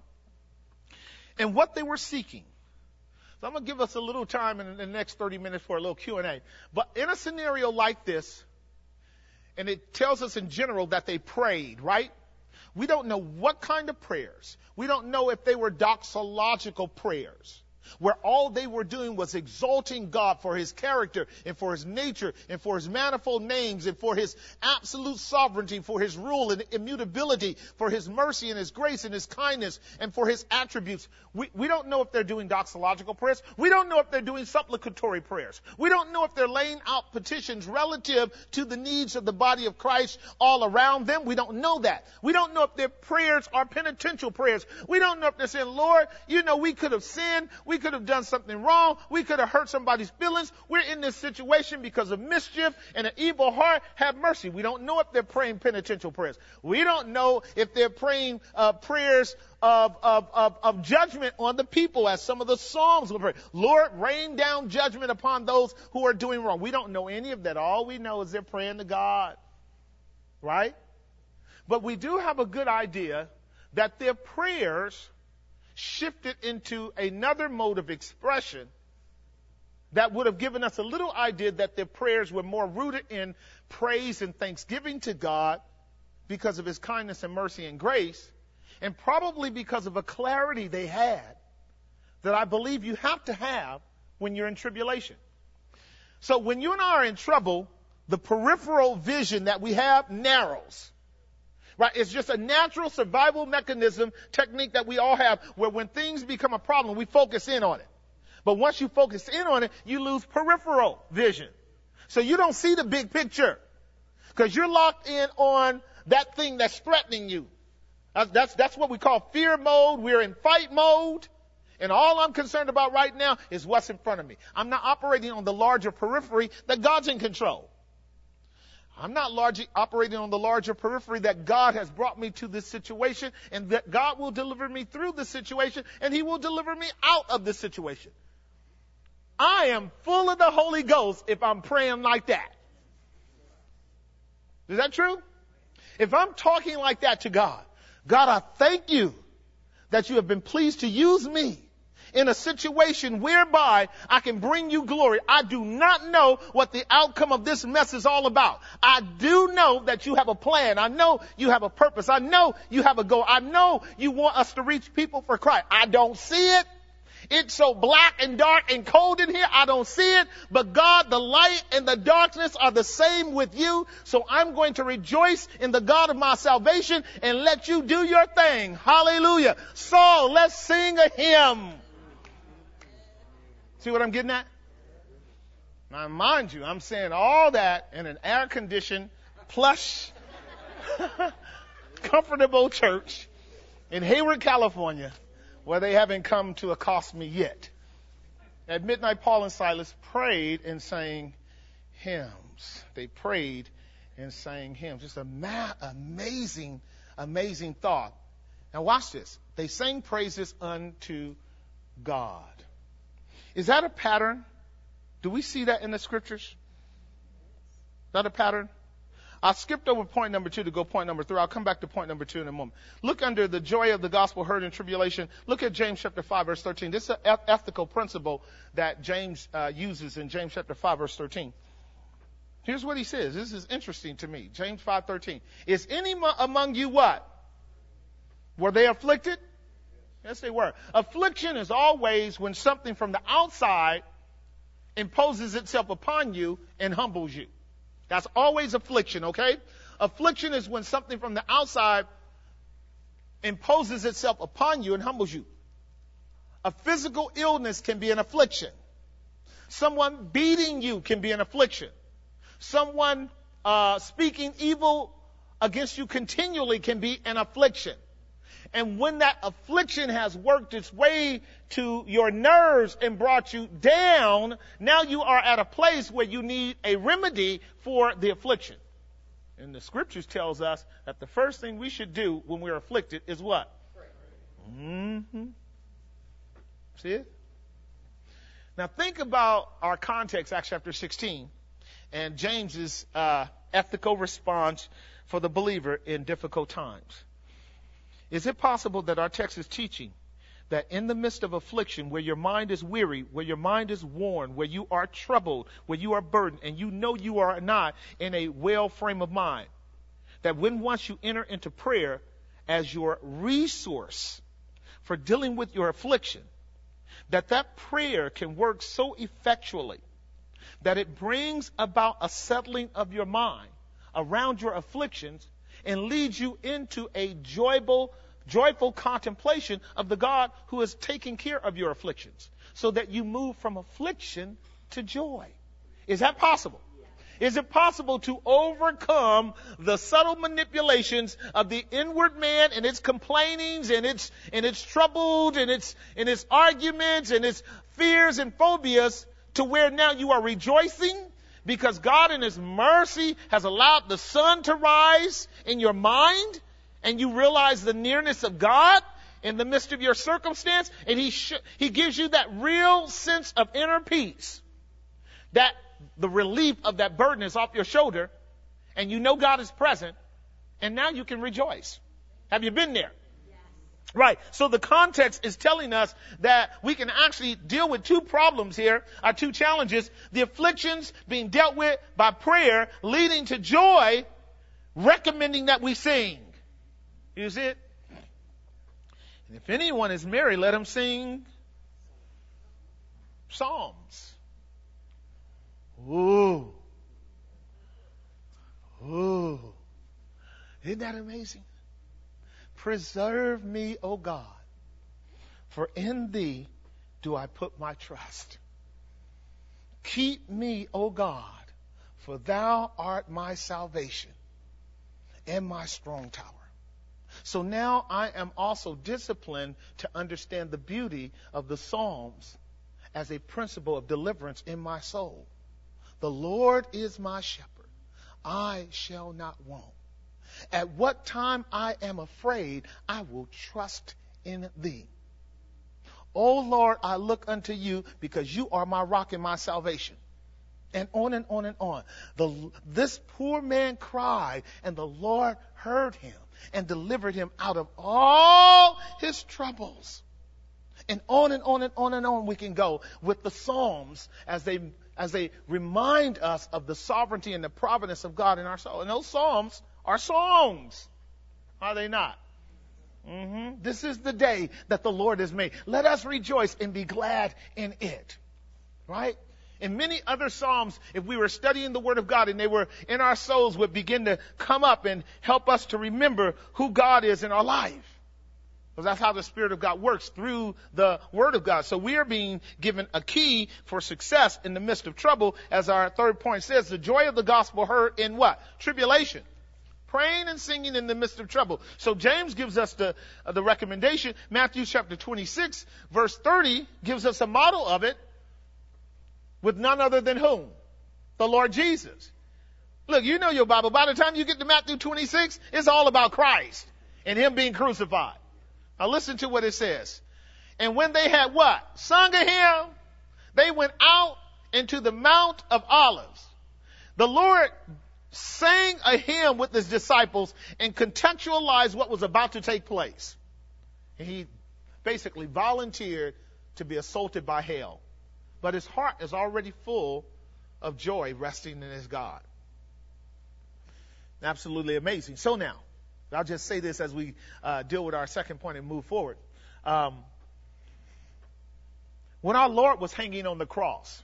and what they were seeking. So I'm going to give us a little time in the next thirty minutes for a little Q and A. But in a scenario like this, and it tells us in general that they prayed, right? We don't know what kind of prayers. We don't know if they were doxological prayers, where all they were doing was exalting God for his character and for his nature and for his manifold names and for his absolute sovereignty, for his rule and immutability, for his mercy and his grace and his kindness and for his attributes. We, we don't know if they're doing doxological prayers. We don't know if they're doing supplicatory prayers. We don't know if they're laying out petitions relative to the needs of the body of Christ all around them. We don't know that. We don't know if their prayers are penitential prayers. We don't know if they're saying, Lord, you know, we could have sinned. We could have done something wrong. We could have hurt somebody's feelings. We're in this situation because of mischief and an evil heart. Have mercy. We don't know if they're praying penitential prayers. We don't know if they're praying uh, prayers of, of, of, of judgment on the people, as some of the Psalms will pray. Lord, rain down judgment upon those who are doing wrong. We don't know any of that. All we know is they're praying to God. Right? But we do have a good idea that their prayers shifted into another mode of expression that would have given us a little idea that their prayers were more rooted in praise and thanksgiving to God because of his kindness and mercy and grace, and probably because of a clarity they had that I believe you have to have when you're in tribulation. So when you and I are in trouble, the peripheral vision that we have narrows. Right? It's just a natural survival mechanism technique that we all have, where when things become a problem, we focus in on it. But once you focus in on it, you lose peripheral vision. So you don't see the big picture because you're locked in on that thing that's threatening you. That's, that's, that's what we call fear mode. We're in fight mode. And all I'm concerned about right now is what's in front of me. I'm not operating on the larger periphery that God's in control. I'm not largely operating on the larger periphery that God has brought me to this situation and that God will deliver me through this situation and he will deliver me out of this situation. I am full of the Holy Ghost if I'm praying like that. Is that true? If I'm talking like that to God, God, I thank you that you have been pleased to use me in a situation whereby I can bring you glory. I do not know what the outcome of this mess is all about. I do know that you have a plan. I know you have a purpose. I know you have a goal. I know you want us to reach people for Christ. I don't see it. It's so black and dark and cold in here, I don't see it. But God, the light and the darkness are the same with you. So I'm going to rejoice in the God of my salvation and let you do your thing. Hallelujah. Saul, let's sing a hymn. See what I'm getting at? Now, mind you, I'm saying all that in an air-conditioned, plush, comfortable church in Hayward, California, where they haven't come to accost me yet. At midnight, Paul and Silas prayed and sang hymns. They prayed and sang hymns. Just a ma- amazing, amazing thought. Now watch this. They sang praises unto God. Is that a pattern? Do we see that in the scriptures? Is that a pattern? I skipped over point number two to go point number three. I'll come back to point number two in a moment. Look under the joy of the gospel heard in tribulation. Look at James chapter five, verse thirteen. This is an ethical principle that James uh, uses in James chapter five, verse thirteen. Here's what he says. This is interesting to me. James five thirteen. Is any among you what? Were they afflicted? Yes, they were. Affliction is always when something from the outside imposes itself upon you and humbles you. That's always affliction, okay? Affliction is when something from the outside imposes itself upon you and humbles you. A physical illness can be an affliction. Someone beating you can be an affliction. Someone uh, speaking evil against you continually can be an affliction. And when that affliction has worked its way to your nerves and brought you down, now you are at a place where you need a remedy for the affliction. And the scriptures tells us that the first thing we should do when we're afflicted is what? Mm-hmm. See it? Now think about our context, Acts chapter sixteen, and James's uh, ethical response for the believer in difficult times. Is it possible that our text is teaching that in the midst of affliction, where your mind is weary, where your mind is worn, where you are troubled, where you are burdened, and you know you are not in a well frame of mind, that when once you enter into prayer as your resource for dealing with your affliction, that that prayer can work so effectually that it brings about a settling of your mind around your afflictions and leads you into a joyful, joyful contemplation of the God who is taking care of your afflictions, so that you move from affliction to joy. Is that possible? Is it possible to overcome the subtle manipulations of the inward man and its complainings and its and its troubles and its and its arguments and its fears and phobias to where now you are rejoicing? Because God in His mercy has allowed the sun to rise in your mind, and you realize the nearness of God in the midst of your circumstance, and He sh- He gives you that real sense of inner peace, that the relief of that burden is off your shoulder, and you know God is present, and now you can rejoice. Have you been there? Right. So the context is telling us that we can actually deal with two problems here, or two challenges. The afflictions being dealt with by prayer, leading to joy, recommending that we sing. You see it? And if anyone is married, let him sing psalms. Ooh. Ooh. Isn't that amazing? Preserve me, O God, for in Thee do I put my trust. Keep me, O God, for Thou art my salvation and my strong tower. So now I am also disciplined to understand the beauty of the Psalms as a principle of deliverance in my soul. The Lord is my shepherd. I shall not want. At what time I am afraid, I will trust in Thee. O Lord, I look unto You because You are my rock and my salvation. And on and on and on. The, this poor man cried, and the Lord heard him and delivered him out of all his troubles. And on and on and on and on we can go with the Psalms as they as they remind us of the sovereignty and the providence of God in our soul. And those Psalms are songs, are they not? Mm-hmm. This is the day that the Lord has made. Let us rejoice and be glad in it. Right? And many other Psalms, if we were studying the Word of God and they were in our souls, would begin to come up and help us to remember who God is in our life. Because that's how the Spirit of God works, through the Word of God. So we are being given a key for success in the midst of trouble. As our third point says, the joy of the gospel heard in what? Tribulation. Praying and singing in the midst of trouble. So James gives us the, uh, the recommendation. Matthew chapter twenty-six, verse thirty gives us a model of it. With none other than whom? The Lord Jesus. Look, you know your Bible. By the time you get to Matthew twenty-six, it's all about Christ and Him being crucified. Now listen to what it says. And when they had what? Sung a hymn, they went out into the Mount of Olives. The Lord sang a hymn with His disciples and contextualized what was about to take place. And He basically volunteered to be assaulted by hell. But his heart is already full of joy resting in his God. Absolutely amazing. So now, I'll just say this as we uh, deal with our second point and move forward. Um, when our Lord was hanging on the cross,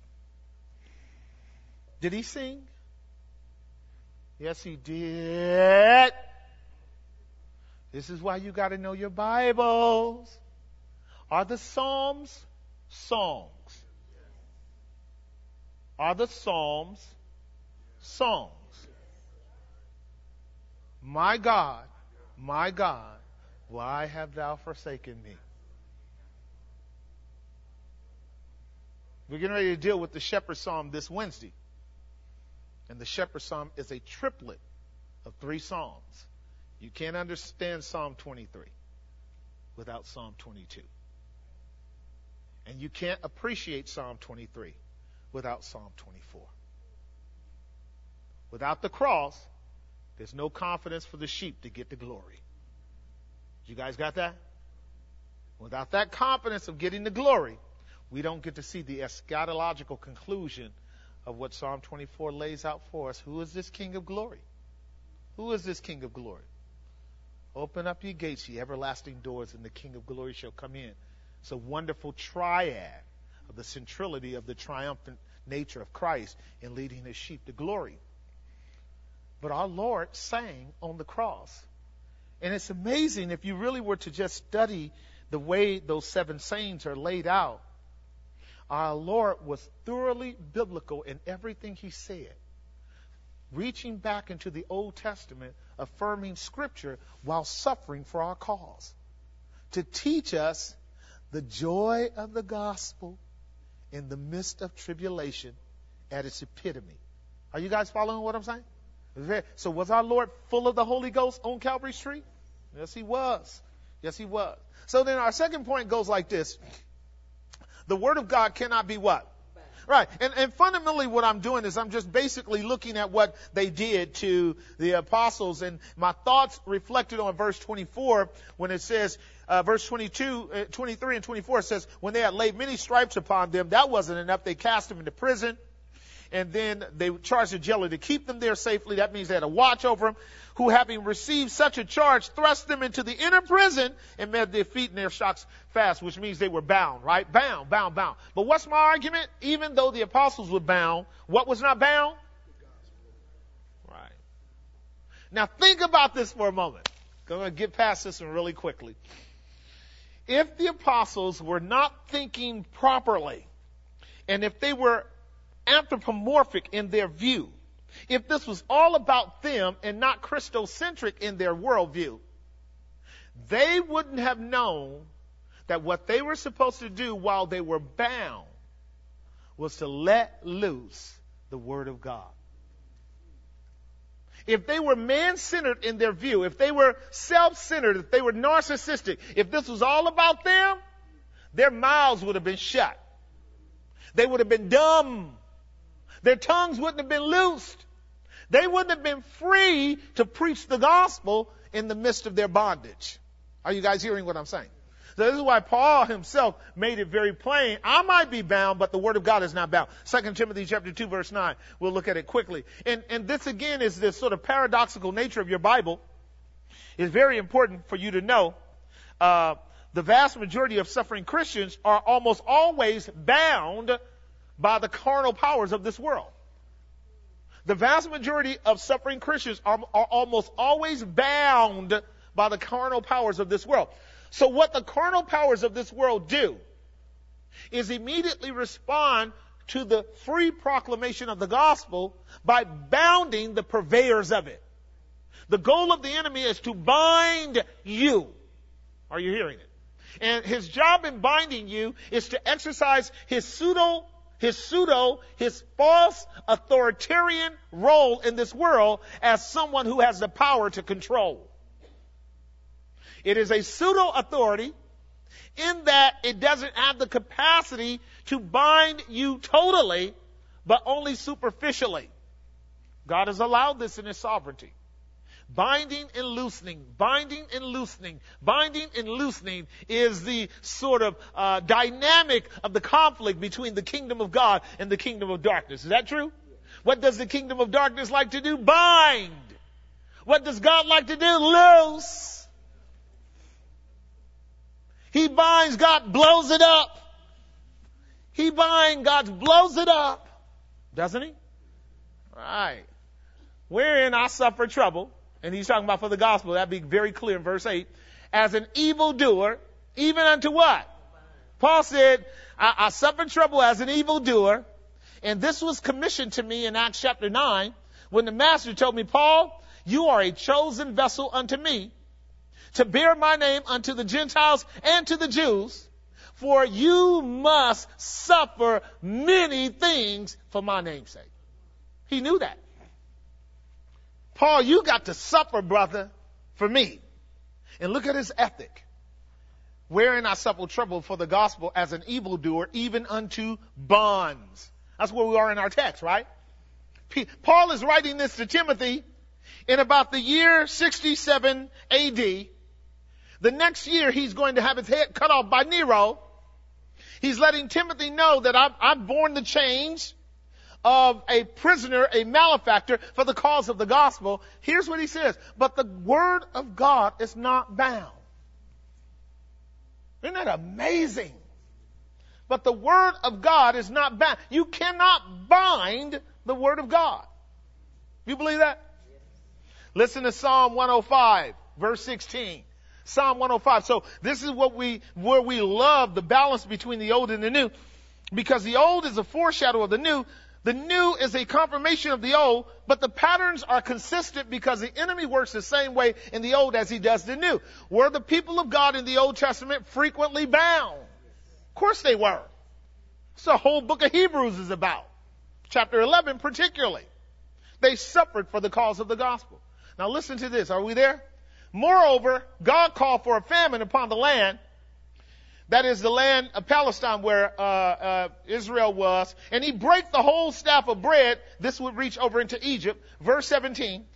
did He sing? Yes, He did. This is why you got to know your Bibles. Are the Psalms songs? Are the Psalms songs? My God, my God, why have thou forsaken me? We're getting ready to deal with the Shepherd Psalm this Wednesday. And the Shepherd Psalm is a triplet of three Psalms. You can't understand Psalm twenty-three without Psalm twenty-two. And you can't appreciate Psalm twenty-three without Psalm twenty-four. Without the cross, there's no confidence for the sheep to get the glory. You guys got that? Without that confidence of getting the glory, we don't get to see the eschatological conclusion of what Psalm twenty-four lays out for us. Who is this King of glory? Who is this King of glory? Open up ye gates, ye everlasting doors, and the King of glory shall come in. It's a wonderful triad of the centrality of the triumphant nature of Christ in leading His sheep to glory. But our Lord sang on the cross. And it's amazing if you really were to just study the way those seven sayings are laid out. Our Lord was thoroughly biblical in everything He said, reaching back into the Old Testament, affirming Scripture while suffering for our cause, to teach us the joy of the gospel in the midst of tribulation at its epitome. Are you guys following what I'm saying? So was our Lord full of the Holy Ghost on Calvary's tree? Yes, He was. Yes, He was. So then our second point goes like this. The Word of God cannot be what? Right. And, and fundamentally what I'm doing is I'm just basically looking at what they did to the apostles. And my thoughts reflected on verse twenty-four when it says, uh, verse twenty-two, uh, twenty-three and twenty-four says, when they had laid many stripes upon them, that wasn't enough. They cast them into prison. And then they charged the jailer to keep them there safely. That means they had a watch over them, who having received such a charge, thrust them into the inner prison and made their feet and their stocks fast, which means they were bound, right? Bound, bound, bound. But what's my argument? Even though the apostles were bound, what was not bound? Right. Now think about this for a moment. I'm going to get past this one really quickly. If the apostles were not thinking properly, and if they were anthropomorphic in their view, if this was all about them and not Christocentric in their worldview, they wouldn't have known that what they were supposed to do while they were bound was to let loose the Word of God. If they were man-centered in their view, if they were self-centered, if they were narcissistic, if this was all about them, their mouths would have been shut. They would have been dumb. Their tongues wouldn't have been loosed. They wouldn't have been free to preach the gospel in the midst of their bondage. Are you guys hearing what I'm saying? So this is why Paul himself made it very plain. I might be bound, but the Word of God is not bound. Second Timothy chapter two, verse nine. We'll look at it quickly. And, and this again is this sort of paradoxical nature of your Bible. It's very important for you to know uh, the vast majority of suffering Christians are almost always bound by the carnal powers of this world. The vast majority of suffering Christians are, are almost always bound by the carnal powers of this world. So what the carnal powers of this world do is immediately respond to the free proclamation of the gospel by bounding the purveyors of it. The goal of the enemy is to bind you. Are you hearing it? And his job in binding you is to exercise his pseudo His pseudo, his false authoritarian role in this world as someone who has the power to control. It is a pseudo authority in that it doesn't have the capacity to bind you totally, but only superficially. God has allowed this in his sovereignty. Binding and loosening, binding and loosening, binding and loosening is the sort of uh, dynamic of the conflict between the kingdom of God and the kingdom of darkness. Is that true? What does the kingdom of darkness like to do? Bind. What does God like to do? Loose. He binds, God blows it up. He binds, God blows it up. Doesn't he? Right. Wherein I suffer trouble. And he's talking about for the gospel. That'd be very clear in verse eight. As an evildoer, even unto what? Paul said, I, I suffered trouble as an evildoer. And this was commissioned to me in Acts chapter nine, when the master told me, Paul, you are a chosen vessel unto me to bear my name unto the Gentiles and to the Jews. For you must suffer many things for my name's sake. He knew that. Paul, you got to suffer, brother, for me. And look at his ethic. Wherein I suffer trouble for the gospel as an evildoer, even unto bonds. That's where we are in our text, right? Paul is writing this to Timothy in about the year sixty-seven A D. The next year, he's going to have his head cut off by Nero. He's letting Timothy know that I've, I've borne the chains of a prisoner, a malefactor, for the cause of the gospel. Here's what he says. But the word of God is not bound. Isn't that amazing? But the word of God is not bound. You cannot bind the word of God. You believe that? Yes. Listen to Psalm one oh five, verse sixteen. Psalm one oh five. So this is what we, where we love the balance between the old and the new. Because the old is a foreshadow of the new. The new is a confirmation of the old, but the patterns are consistent because the enemy works the same way in the old as he does the new. Were the people of God in the Old Testament frequently bound? Of course they were. It's the whole book of Hebrews is about. Chapter eleven particularly. They suffered for the cause of the gospel. Now listen to this. Are we there? Moreover, God called for a famine upon the land. That is the land of Palestine where uh, uh, Israel was. And he brake the whole staff of bread. This would reach over into Egypt. Verse seventeen.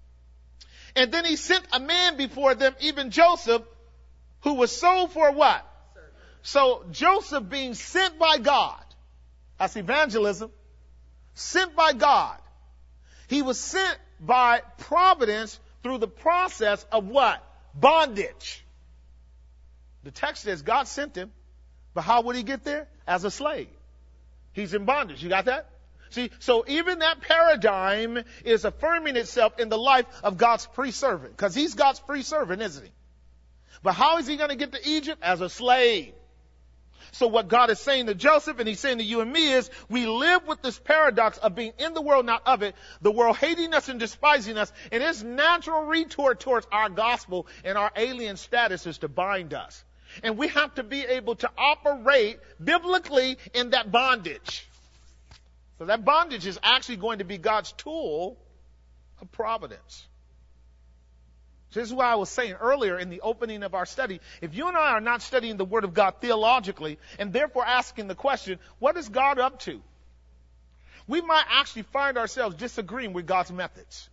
And then he sent a man before them, even Joseph, who was sold for what? So Joseph being sent by God. That's evangelism. Sent by God. He was sent by providence through the process of what? Bondage. The text says God sent him, but how would he get there? As a slave. He's in bondage. You got that? See, so even that paradigm is affirming itself in the life of God's free servant, because he's God's free servant, isn't he? But how is he going to get to Egypt? As a slave. So what God is saying to Joseph, and he's saying to you and me, is we live with this paradox of being in the world, not of it, the world hating us and despising us, and its natural retort towards our gospel and our alien status is to bind us. And we have to be able to operate biblically in that bondage. So that bondage is actually going to be God's tool of providence. So this is why I was saying earlier in the opening of our study, if you and I are not studying the Word of God theologically and therefore asking the question, what is God up to? We might actually find ourselves disagreeing with God's methods.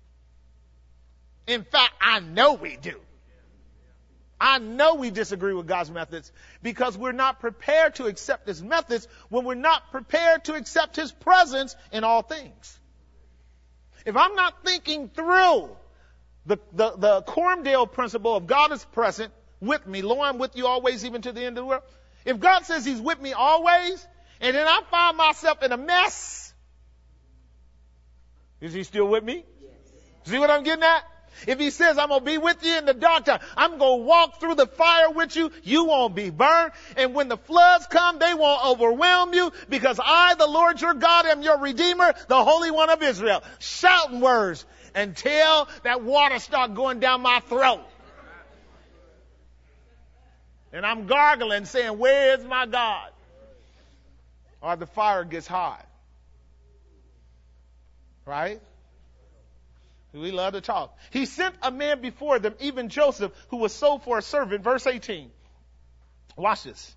In fact, I know we do. I know we disagree with God's methods because we're not prepared to accept His methods when we're not prepared to accept His presence in all things. If I'm not thinking through The, the, the Cormdale principle of God is present with me. Lo, I'm with you always, even to the end of the world. If God says he's with me always, and then I find myself in a mess, is he still with me? Yes. See what I'm getting at? If he says, I'm going to be with you in the dark time, I'm going to walk through the fire with you, you won't be burned. And when the floods come, they won't overwhelm you, because I, the Lord your God, am your Redeemer, the Holy One of Israel. Shouting words until that water start going down my throat. And I'm gargling, saying, where is my God? Or the fire gets hot. Right? We love to talk. He sent a man before them, even Joseph, who was sold for a servant. Verse eighteen. Watch this.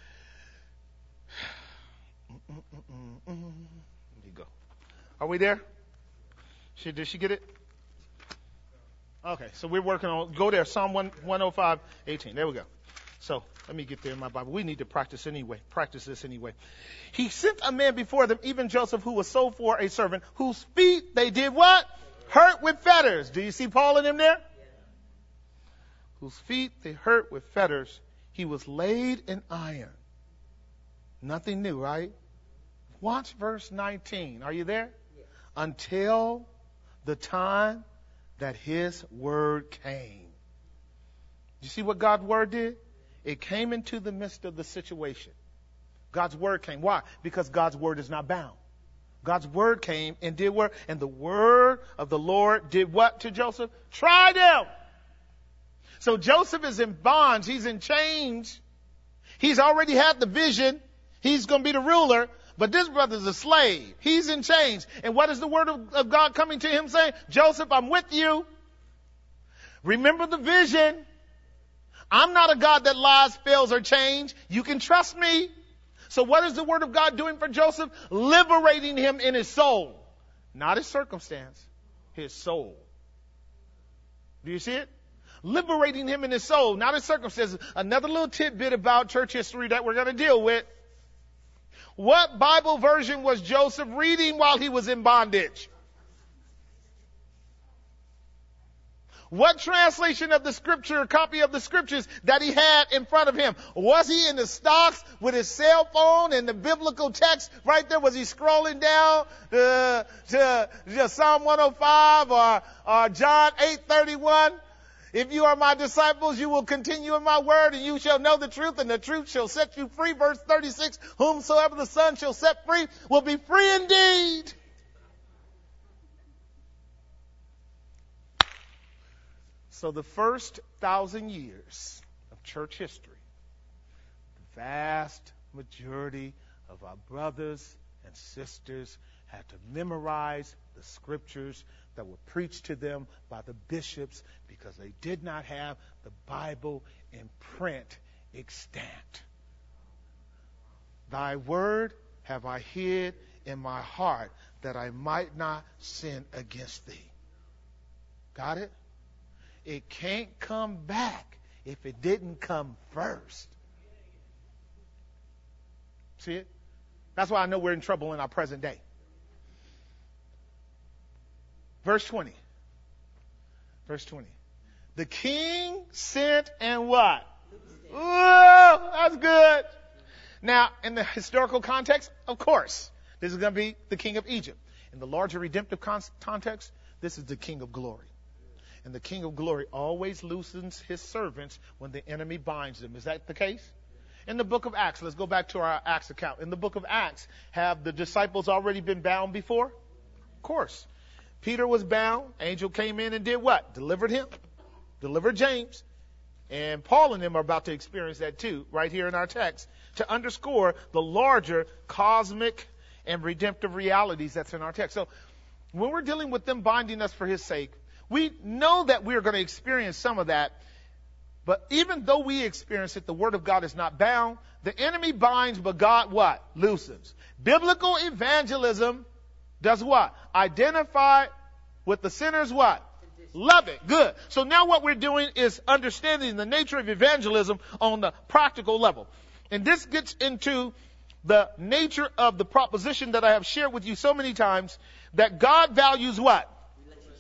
There you go. Are we there? She, did she get it? Okay, so we're working on, go there, Psalm one oh five, eighteen. There we go. So let me get there in my Bible. We need to practice anyway. Practice this anyway. He sent a man before them, even Joseph, who was sold for a servant, whose feet they did what? Hurt with fetters. Do you see Paul and him there? Yeah. Whose feet they hurt with fetters. He was laid in iron. Nothing new, right? Watch verse nineteen. Are you there? Yeah. Until the time that his word came. You see what God's word did? It came into the midst of the situation. God's word came. Why? Because God's word is not bound. God's word came and did work, and the word of the Lord did what to Joseph? Try them. So Joseph is in bonds. He's in chains. He's already had the vision. He's going to be the ruler, but this brother's a slave. He's in chains. And what is the word of, of God coming to him saying? Joseph, I'm with you. Remember the vision. I'm not a God that lies, fails, or change. You can trust me. So what is the word of God doing for Joseph? Liberating him in his soul. Not his circumstance, his soul. Do you see it? Liberating him in his soul, not his circumstances. Another little tidbit about church history that we're going to deal with. What Bible version was Joseph reading while he was in bondage? What translation of the scripture, copy of the scriptures that he had in front of him? Was he in the stocks with his cell phone and the biblical text right there? Was he scrolling down to, to, to Psalm one oh five or, or John eight thirty-one? If you are my disciples, you will continue in my word, and you shall know the truth, and the truth shall set you free. Verse thirty-six, whomsoever the Son shall set free will be free indeed. So the first thousand years of church history, the vast majority of our brothers and sisters had to memorize the scriptures that were preached to them by the bishops because they did not have the Bible in print extant. Thy word have I hid in my heart that I might not sin against thee. Got it? It can't come back if it didn't come first. See it? That's why I know we're in trouble in our present day. Verse twenty. Verse twenty. The king sent and what? Whoa, that's good. Now, in the historical context, of course, this is going to be the king of Egypt. In the larger redemptive con- context, this is the king of glory. And the king of glory always loosens his servants when the enemy binds them. Is that the case? In the book of Acts, let's go back to our Acts account. In the book of Acts, have the disciples already been bound before? Of course. Peter was bound. Angel came in and did what? Delivered him. Delivered James. And Paul and them are about to experience that too, right here in our text, to underscore the larger cosmic and redemptive realities that's in our text. So when we're dealing with them binding us for his sake, we know that we're going to experience some of that. But even though we experience it, the word of God is not bound. The enemy binds, but God what? Loosens. Biblical evangelism does what? Identify with the sinner's what? Love it. Good. So now what we're doing is understanding the nature of evangelism on the practical level. And this gets into the nature of the proposition that I have shared with you so many times, that God values what?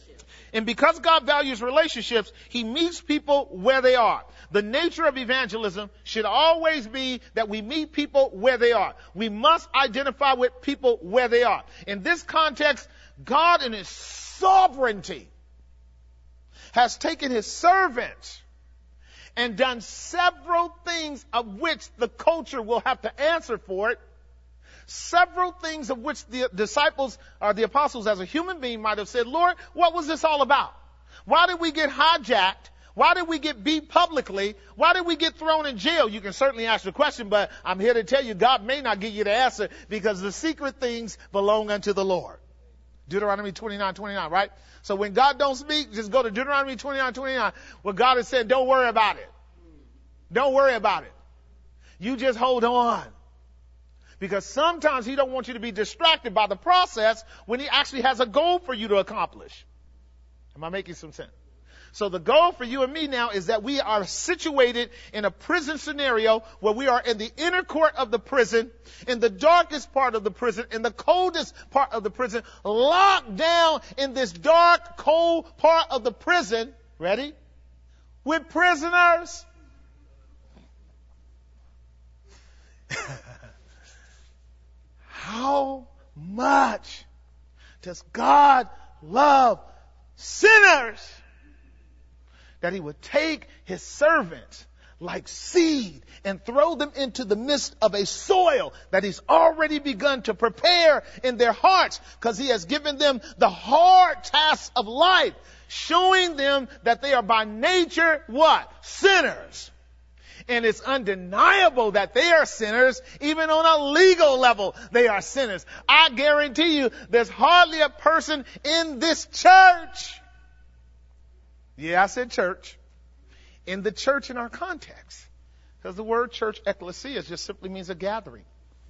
And because God values relationships, he meets people where they are. The nature of evangelism should always be that we meet people where they are. We must identify with people where they are. In this context, God in his sovereignty has taken his servants and done several things of which the culture will have to answer for it. Several things of which the disciples or the apostles as a human being might have said, Lord, what was this all about? Why did we get hijacked? Why did we get beat publicly? Why did we get thrown in jail? You can certainly ask the question, but I'm here to tell you God may not give you the answer because the secret things belong unto the Lord. Deuteronomy twenty-nine twenty-nine, right? So when God don't speak, just go to Deuteronomy twenty-nine twenty-nine, where God has said, don't worry about it. Don't worry about it. You just hold on. Because sometimes he don't want you to be distracted by the process when he actually has a goal for you to accomplish. Am I making some sense? So the goal for you and me now is that we are situated in a prison scenario where we are in the inner court of the prison, in the darkest part of the prison, in the coldest part of the prison, locked down in this dark, cold part of the prison. Ready? With prisoners. How much does God love sinners that he would take his servants like seed and throw them into the midst of a soil that he's already begun to prepare in their hearts because he has given them the hard tasks of life, showing them that they are by nature what? Sinners. And it's undeniable that they are sinners. Even on a legal level, they are sinners. I guarantee you there's hardly a person in this church. Yeah, I said church. In the church in our context. Because the word church, ecclesia, just simply means a gathering.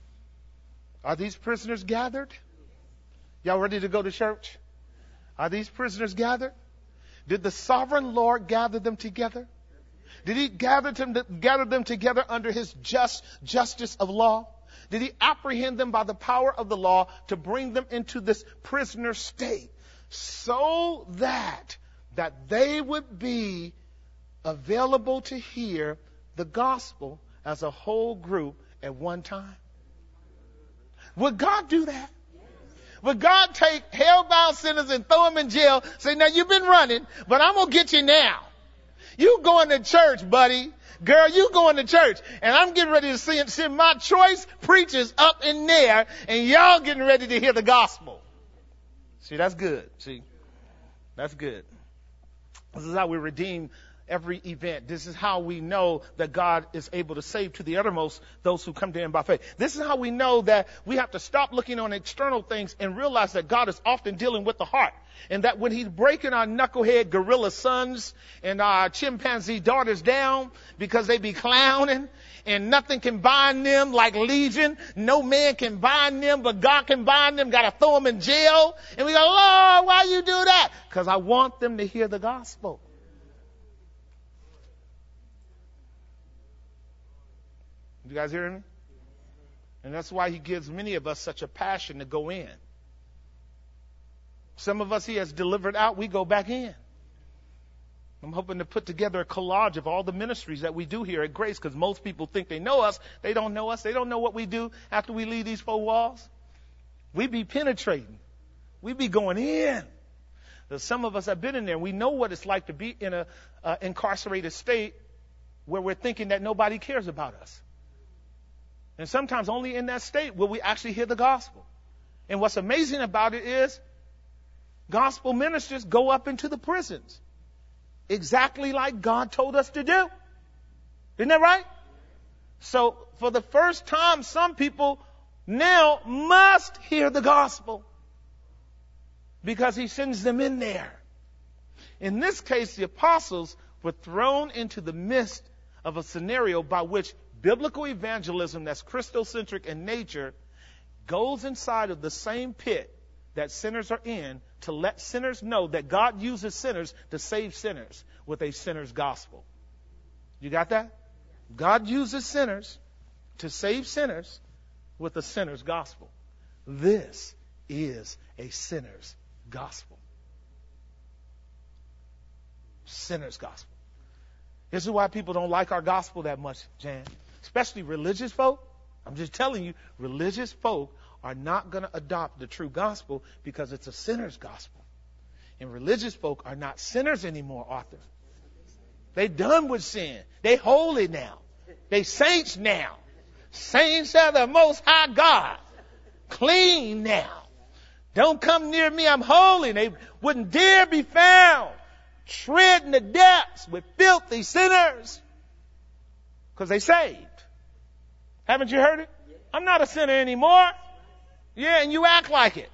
Are these prisoners gathered? Y'all ready to go to church? Are these prisoners gathered? Did the sovereign Lord gather them together? Did he gather them, gather them together under his just justice of law? Did he apprehend them by the power of the law to bring them into this prisoner state so that, that they would be available to hear the gospel as a whole group at one time? Would God do that? Would God take hell-bound sinners and throw them in jail, say, now you've been running, but I'm going to get you now. You going to church, buddy. Girl, you going to church. And I'm getting ready to send, send my choice preachers up in there, and y'all getting ready to hear the gospel. See, that's good. See, that's good. This is how we redeem every event. This is how we know that God is able to save to the uttermost those who come to him by faith. This is how we know that we have to stop looking on external things and realize that God is often dealing with the heart. And that when he's breaking our knucklehead gorilla sons and our chimpanzee daughters down because they be clowning and nothing can bind them like Legion. No man can bind them, but God can bind them. Got to throw them in jail. And we go, Lord, why you do that? Because I want them to hear the gospel. You guys hearing me? And that's why he gives many of us such a passion to go in. Some of us he has delivered out, we go back in. I'm hoping to put together a collage of all the ministries that we do here at Grace, because most people think they know us. They don't know us. They don't know what we do after we leave these four walls. We be penetrating. We be going in. There's some of us have been in there. We know what it's like to be in a uh, incarcerated state where we're thinking that nobody cares about us. And sometimes only in that state will we actually hear the gospel. And what's amazing about it is gospel ministers go up into the prisons exactly like God told us to do. Isn't that right? So for the first time, some people now must hear the gospel because he sends them in there. In this case, the apostles were thrown into the midst of a scenario by which biblical evangelism that's Christocentric in nature goes inside of the same pit that sinners are in to let sinners know that God uses sinners to save sinners with a sinner's gospel. You got that? God uses sinners to save sinners with a sinner's gospel. This is a sinner's gospel. Sinner's gospel. This is why people don't like our gospel that much, Jan. Especially religious folk. I'm just telling you, religious folk are not going to adopt the true gospel because it's a sinner's gospel. And religious folk are not sinners anymore, Arthur. They done with sin. They holy now. They saints now. Saints of the Most High God. Clean now. Don't come near me, I'm holy. They wouldn't dare be found treading the depths with filthy sinners. Because they saved. Haven't you heard it? I'm not a sinner anymore. Yeah, and you act like it.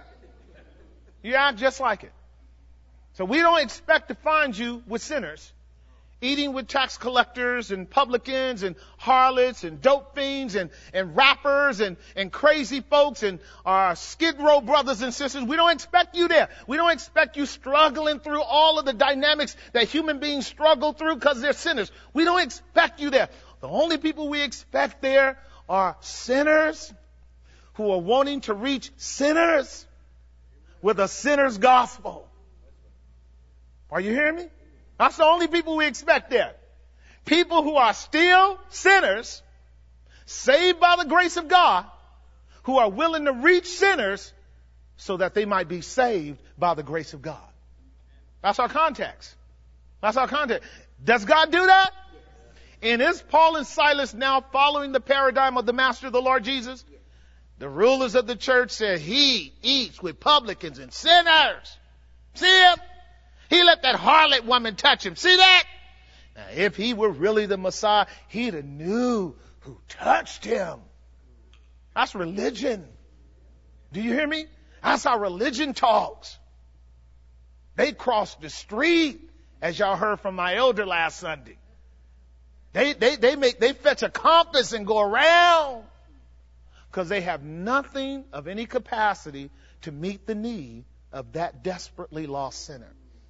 You act just like it. So we don't expect to find you with sinners, eating with tax collectors and publicans and harlots and dope fiends and, and rappers and, and crazy folks and our Skid Row brothers and sisters. We don't expect you there. We don't expect you struggling through all of the dynamics that human beings struggle through because they're sinners. We don't expect you there. The only people we expect there are sinners who are wanting to reach sinners with a sinner's gospel. Are you hearing me? That's the only people we expect there. People who are still sinners, saved by the grace of God, who are willing to reach sinners so that they might be saved by the grace of God. That's our context. That's our context. Does God do that? And is Paul and Silas now following the paradigm of the Master, the Lord Jesus? The rulers of the church said he eats with publicans and sinners. See him? He let that harlot woman touch him. See that? Now, if he were really the Messiah, he'd have knew who touched him. That's religion. Do you hear me? That's how religion talks. They crossed the street, as y'all heard from my elder last Sunday. They, they, they make, they fetch a compass and go around because they have nothing of any capacity to meet the need of that desperately lost sinner.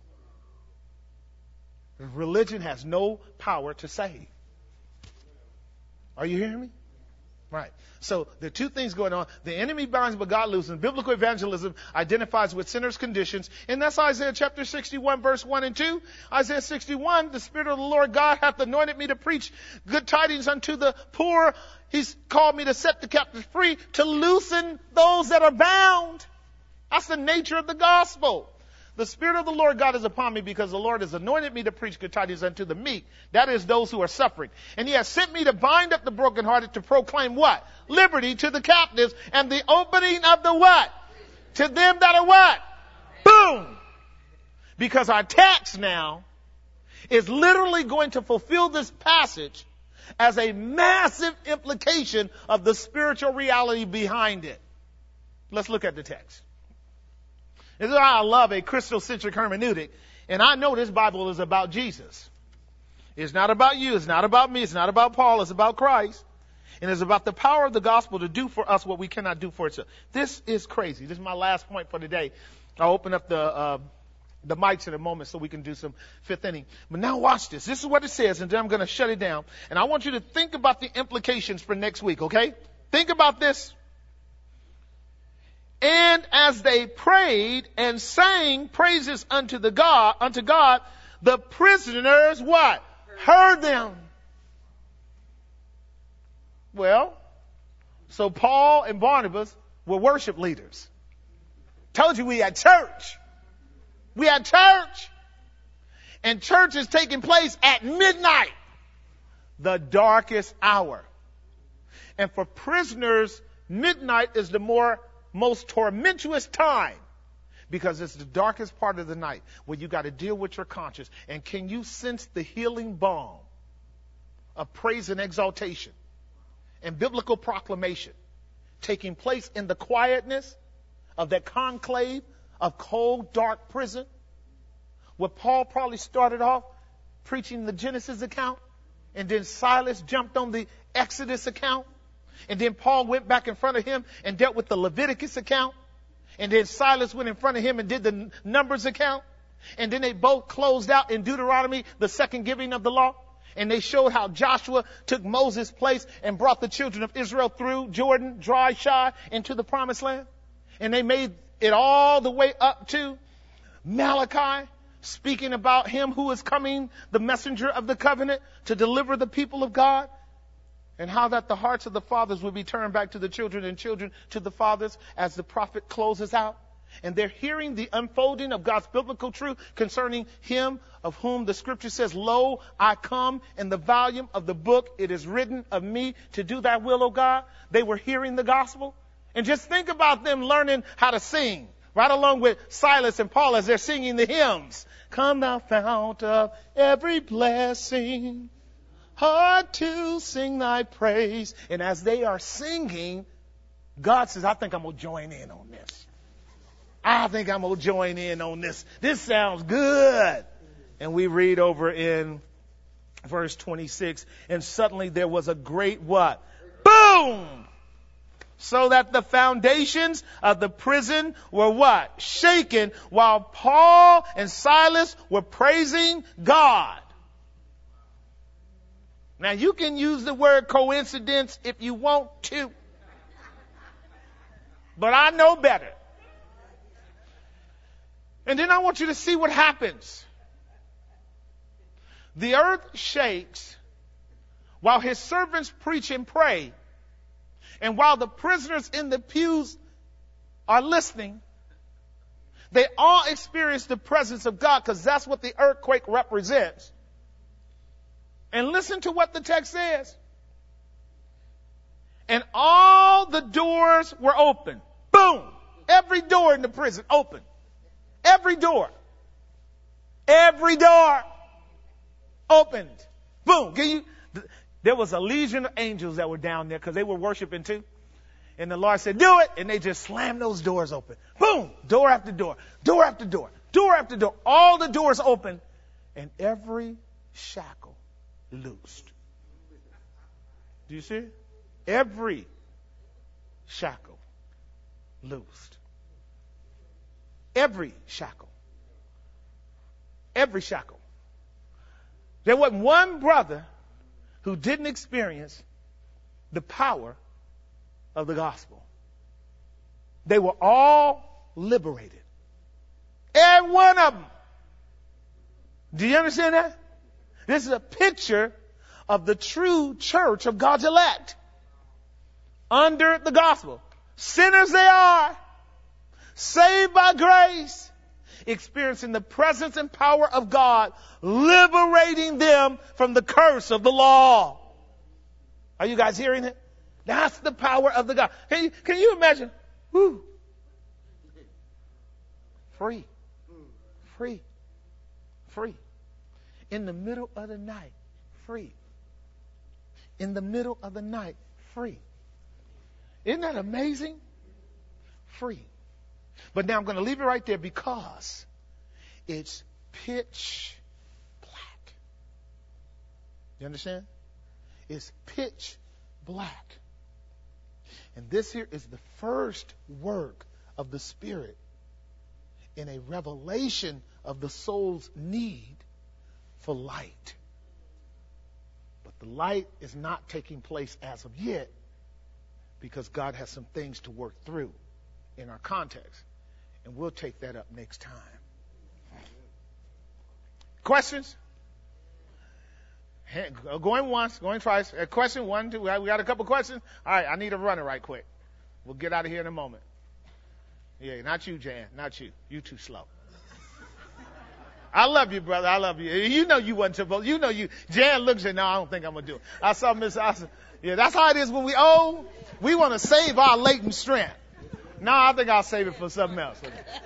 Religion has no power to save. Are you hearing me? Right. So there are two things going on. The enemy binds, but God loosens. Biblical evangelism identifies with sinners' conditions. And that's Isaiah chapter sixty-one, verse one and two. Isaiah sixty-one, the Spirit of the Lord God hath anointed me to preach good tidings unto the poor. He's called me to set the captives free, to loosen those that are bound. That's the nature of the gospel. The Spirit of the Lord God is upon me because the Lord has anointed me to preach good tidings unto the meek. That is those who are suffering. And he has sent me to bind up the brokenhearted, to proclaim what? Liberty to the captives and the opening of the what? To them that are what? Boom! Because our text now is literally going to fulfill this passage as a massive implication of the spiritual reality behind it. Let's look at the text. This is why I love a Christocentric hermeneutic. And I know this Bible is about Jesus. It's not about you. It's not about me. It's not about Paul. It's about Christ. And it's about the power of the gospel to do for us what we cannot do for ourselves. This is crazy. This is my last point for today. I'll open up the, uh, the mics in a moment so we can do some fifth inning. But now watch this. This is what it says, and then I'm going to shut it down. And I want you to think about the implications for next week, okay? Think about this. And as they prayed and sang praises unto the God, unto God, the prisoners what? Heard them. Well, so Paul and Barnabas were worship leaders. Told you we had church. We had church. And church is taking place at midnight, the darkest hour. And for prisoners, midnight is the more most tormentuous time because it's the darkest part of the night where you got to deal with your conscience. And can you sense the healing balm of praise and exaltation and biblical proclamation taking place in the quietness of that conclave of cold, dark prison where Paul probably started off preaching the Genesis account and then Silas jumped on the Exodus account? And then Paul went back in front of him and dealt with the Leviticus account. And then Silas went in front of him and did the Numbers account. And then they both closed out in Deuteronomy, the second giving of the law. And they showed how Joshua took Moses' place and brought the children of Israel through Jordan, dry shod, into the promised land. And they made it all the way up to Malachi. speaking about him who is coming, the messenger of the covenant, to deliver the people of God, and how that the hearts of the fathers will be turned back to the children and children to the fathers as the prophet closes out. And they're hearing the unfolding of God's biblical truth concerning him of whom the scripture says, lo, I come in the volume of the book. It is written of me to do thy will, O God. They were hearing the gospel. And just think about them learning how to sing right along with Silas and Paul as they're singing the hymns. Come thou fount of every blessing, hard to sing thy praise. And as they are singing, God says, I think I'm going to join in on this. I think I'm going to join in on this. This sounds good. And we read over in verse twenty-six, and suddenly there was a great what? Boom! So that the foundations of the prison were what? Shaken, while Paul and Silas were praising God. Now you can use the word coincidence if you want to, but I know better. And then I want you to see what happens. The earth shakes while his servants preach and pray. And while the prisoners in the pews are listening, they all experience the presence of God, because that's what the earthquake represents. And listen to what the text says. And all the doors were open. Boom! Every door in the prison open. Every door. Every door opened. Boom. Can you, there was a legion of angels that were down there because they were worshiping too. And the Lord said, do it. And they just slammed those doors open. Boom. Door after door. Door after door. Door after door. All the doors open. And every shackle loosed. Do you see it? Every shackle loosed. Every shackle. Every shackle. There wasn't one brother who didn't experience the power of the gospel. They were all liberated. Every one of them. Do you understand that? This is a picture of the true church of God's elect. Under the gospel. Sinners they are. Saved by grace, experiencing the presence and power of God, liberating them from the curse of the law. Are you guys hearing it? That's the power of the God. Can you, can you imagine? Woo. Free. Free. Free. In the middle of the night, free. In the middle of the night, free. Isn't that amazing? Free. But now I'm going to leave it right there because it's pitch black. You understand? It's pitch black. And this here is the first work of the Spirit in a revelation of the soul's need for light. But the light is not taking place as of yet because God has some things to work through in our context. And we'll take that up next time. Questions? Going once, going twice. A question, one, two. We got a couple questions. All right, I need a runner right quick. We'll get out of here in a moment. Yeah, not you, Jan. Not you. You too slow. I love you, brother. I love you. You know you wasn't supposed. You know you. Jan looks at, no, I don't think I'm gonna do it. I saw Miss. I said, yeah, that's how it is when we old. We want to save our latent strength. No, I think I'll save it for something else.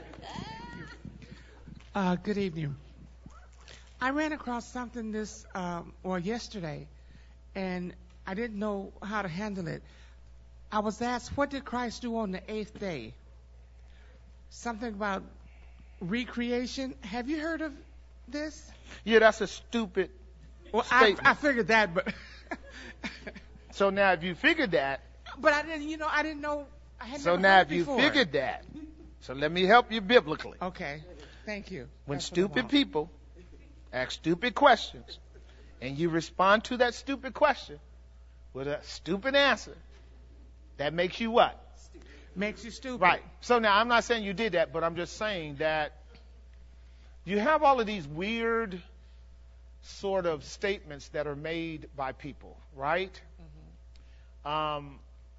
Uh, good evening. I ran across something this um, or yesterday, and I didn't know how to handle it. I was asked, what did Christ do on the eighth day? Something about recreation. Have you heard of this? Yeah, that's a stupid well, I, statement. I figured that, but so now if you figured that, but I didn't. You know, I didn't know. I had so never now heard if you before. figured that, so let me help you biblically. Okay, thank you. When That's stupid people ask stupid questions, and you respond to that stupid question with a stupid answer, that makes you what? Makes you stupid. Right. So now I'm not saying you did that, but I'm just saying that you have all of these weird sort of statements that are made by people, right? Mm-hmm. Um,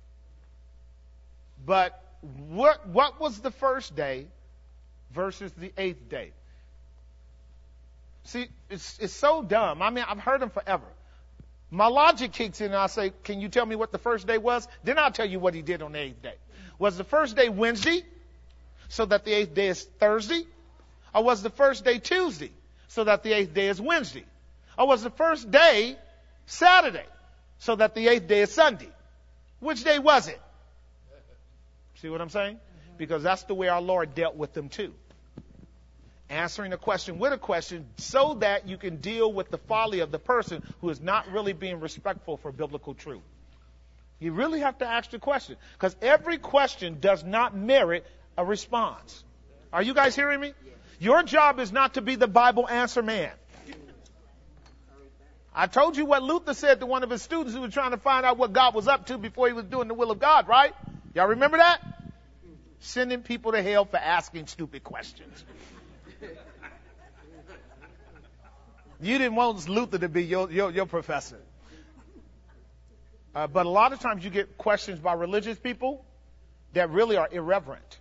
but what what was the first day versus the eighth day? See, it's it's so dumb. I mean, I've heard them forever. My logic kicks in and I say, can you tell me what the first day was? Then I'll tell you what he did on the eighth day. Was the first day Wednesday, so that the eighth day is Thursday? Or was the first day Tuesday, so that the eighth day is Wednesday? Or was the first day Saturday, so that the eighth day is Sunday? Which day was it? See what I'm saying? Because that's the way our Lord dealt with them too. Answering a question with a question so that you can deal with the folly of the person who is not really being respectful for biblical truth. You really have to ask the question, because every question does not merit a response. Are you guys hearing me? Your job is not to be the Bible answer man. I told you what Luther said to one of his students who was trying to find out what God was up to before he was doing the will of God, right? Y'all remember that? Sending people to hell for asking stupid questions. You didn't want Luther to be your, your, your professor. Uh, but a lot of times you get questions by religious people that really are irreverent.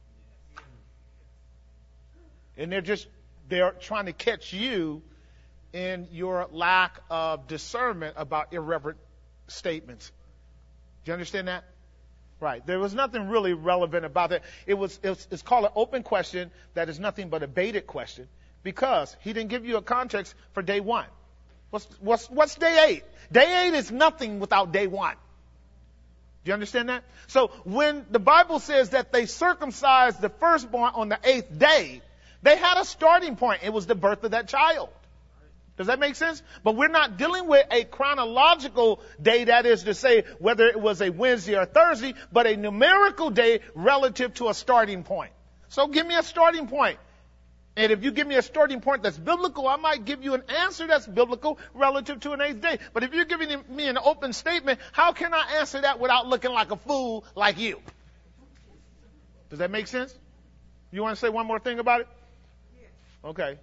And they're just, they're trying to catch you in your lack of discernment about irreverent statements. Do you understand that? Right. There was nothing really relevant about it. It was, it's, it's called an open question that is nothing but a baited question, because he didn't give you a context for day one. What's, what's, what's day eight? Day eight is nothing without day one. Do you understand that? So when the Bible says that they circumcised the firstborn on the eighth day, they had a starting point. It was the birth of that child. Does that make sense? But we're not dealing with a chronological day, that is to say whether it was a Wednesday or Thursday, but a numerical day relative to a starting point. So give me a starting point. And if you give me a starting point that's biblical, I might give you an answer that's biblical relative to an eighth day. But if you're giving me an open statement, how can I answer that without looking like a fool like you? Does that make sense? You want to say one more thing about it? Okay.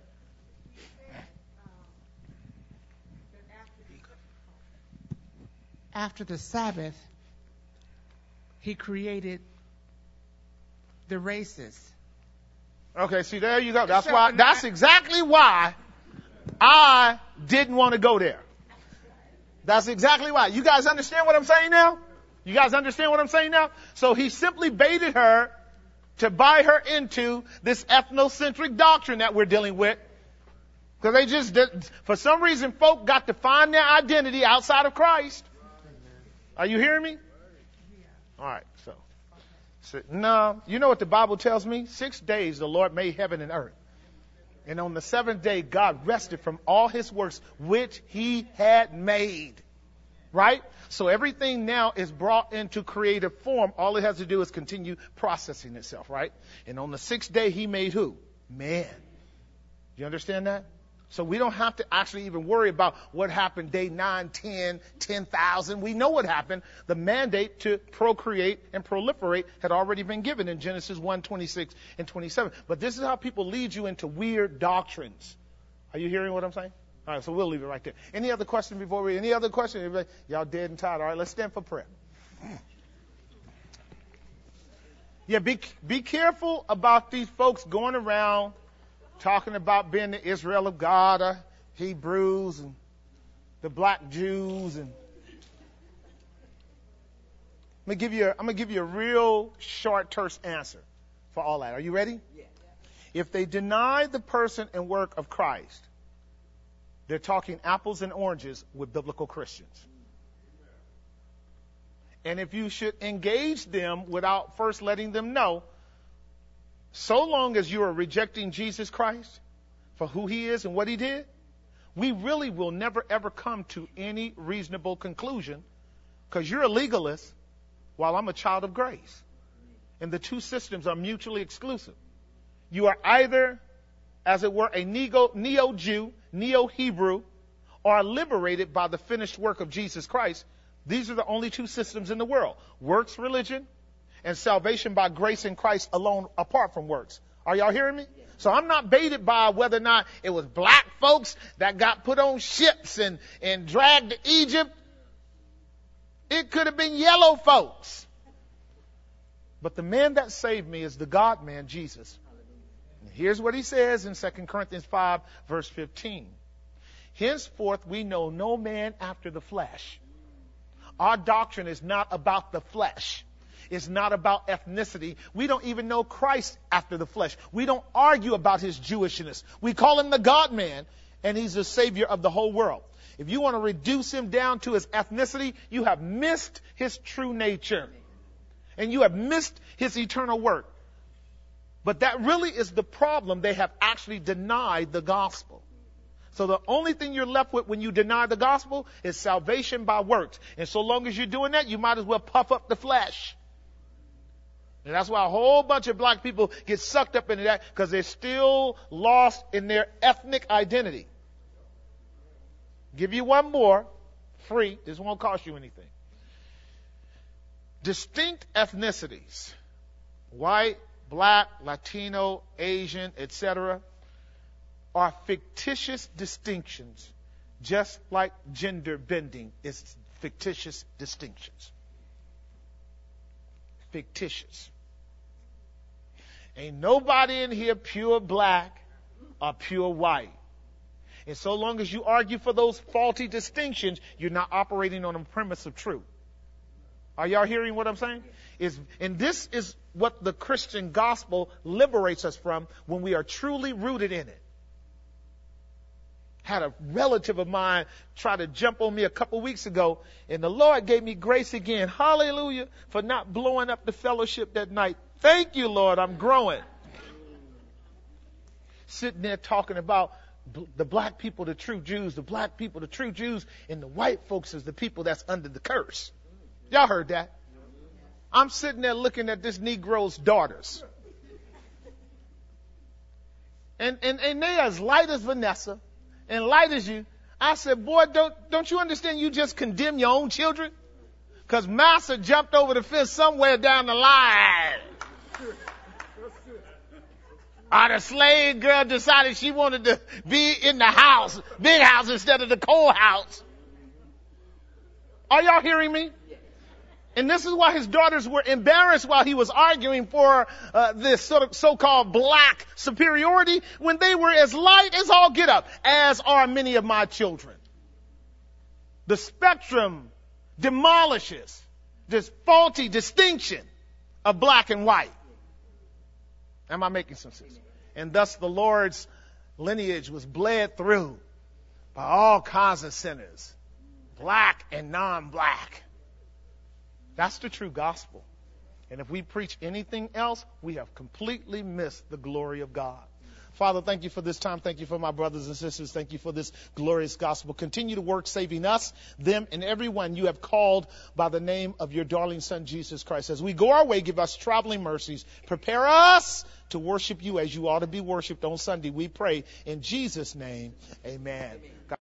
After the Sabbath, he created the races. Okay, see, there you go. That's why, that's exactly why I didn't want to go there. That's exactly why. You guys understand what I'm saying now? You guys understand what I'm saying now? So he simply baited her to buy her into this ethnocentric doctrine that we're dealing with. Because they just did, for some reason, folk got to find their identity outside of Christ. Are you hearing me? All right, so, so no, you know what the Bible tells me? Six days the Lord made heaven and earth. And on the seventh day, God rested from all his works which he had made. Right? So everything now is brought into creative form. All it has to do is continue processing itself, right? And on the sixth day, he made who? Man. You understand that? So we don't have to actually even worry about what happened day nine, ten, ten thousand. We know what happened. The mandate to procreate and proliferate had already been given in Genesis one, twenty-six and twenty-seven. But this is how people lead you into weird doctrines. Are you hearing what I'm saying? All right, so we'll leave it right there. Any other question before we, any other question? Everybody, y'all dead and tired. All right, let's stand for prayer. Yeah, be, be careful about these folks going around talking about being the Israel of God, or Hebrews, and the black Jews. And I'm gonna give you, a, I'm gonna give you a real short, terse answer for all that. Are you ready? Yeah. If they deny the person and work of Christ, they're talking apples and oranges with biblical Christians. And if you should engage them without first letting them know, so long as you are rejecting Jesus Christ for who he is and what he did, we really will never ever come to any reasonable conclusion, because you're a legalist while I'm a child of grace. And the two systems are mutually exclusive. You are either, as it were, a neo-Jew, neo-Hebrew, or are liberated by the finished work of Jesus Christ. These are the only two systems in the world. Works religion and salvation by grace in Christ alone, apart from works. Are y'all hearing me? So I'm not baited by whether or not it was black folks that got put on ships and, and dragged to Egypt. It could have been yellow folks. But the man that saved me is the God man, Jesus. And here's what he says in Second Corinthians five, verse fifteen. Henceforth we know no man after the flesh. Our doctrine is not about the flesh. It's not about ethnicity. We don't even know Christ after the flesh. We don't argue about his Jewishness. We call him the God man, and he's the Savior of the whole world. If you want to reduce him down to his ethnicity, you have missed his true nature. And you have missed his eternal work. But that really is the problem. They have actually denied the gospel. So the only thing you're left with when you deny the gospel is salvation by works. And so long as you're doing that, you might as well puff up the flesh. And that's why a whole bunch of black people get sucked up into that, because they're still lost in their ethnic identity. Give you one more, free. This won't cost you anything. Distinct ethnicities, white, black, Latino, Asian, et cetera, are fictitious distinctions, just like gender bending is fictitious distinctions. Fictitious. Ain't nobody in here pure black or pure white. And so long as you argue for those faulty distinctions, you're not operating on a premise of truth. Are y'all hearing what I'm saying? Is, and this is what the Christian gospel liberates us from when we are truly rooted in it. Had a relative of mine try to jump on me a couple weeks ago, and the Lord gave me grace again. Hallelujah, for not blowing up the fellowship that night. Thank you, Lord, I'm growing. Sitting there talking about the black people, the true Jews, the black people, the true Jews, and the white folks is the people that's under the curse. Y'all heard that? I'm sitting there looking at this Negro's daughters. And, and, and they as light as Vanessa and light as you. I said, boy, don't, don't you understand you just condemn your own children? Because Massa jumped over the fence somewhere down the line. Or the slave girl decided she wanted to be in the house, big house instead of the cold house. Are y'all hearing me? And this is why his daughters were embarrassed while he was arguing for uh, this sort of so-called black superiority, when they were as light as all get up, as are many of my children. The spectrum demolishes this faulty distinction of black and white. Am I making some sense? And thus the Lord's lineage was bled through by all kinds of sinners, black and non-black. That's the true gospel. And if we preach anything else, we have completely missed the glory of God. Father, thank you for this time. Thank you for my brothers and sisters. Thank you for this glorious gospel. Continue to work saving us, them, and everyone you have called by the name of your darling Son, Jesus Christ. As we go our way, give us traveling mercies. Prepare us to worship you as you ought to be worshiped on Sunday. We pray in Jesus' name. Amen. Amen.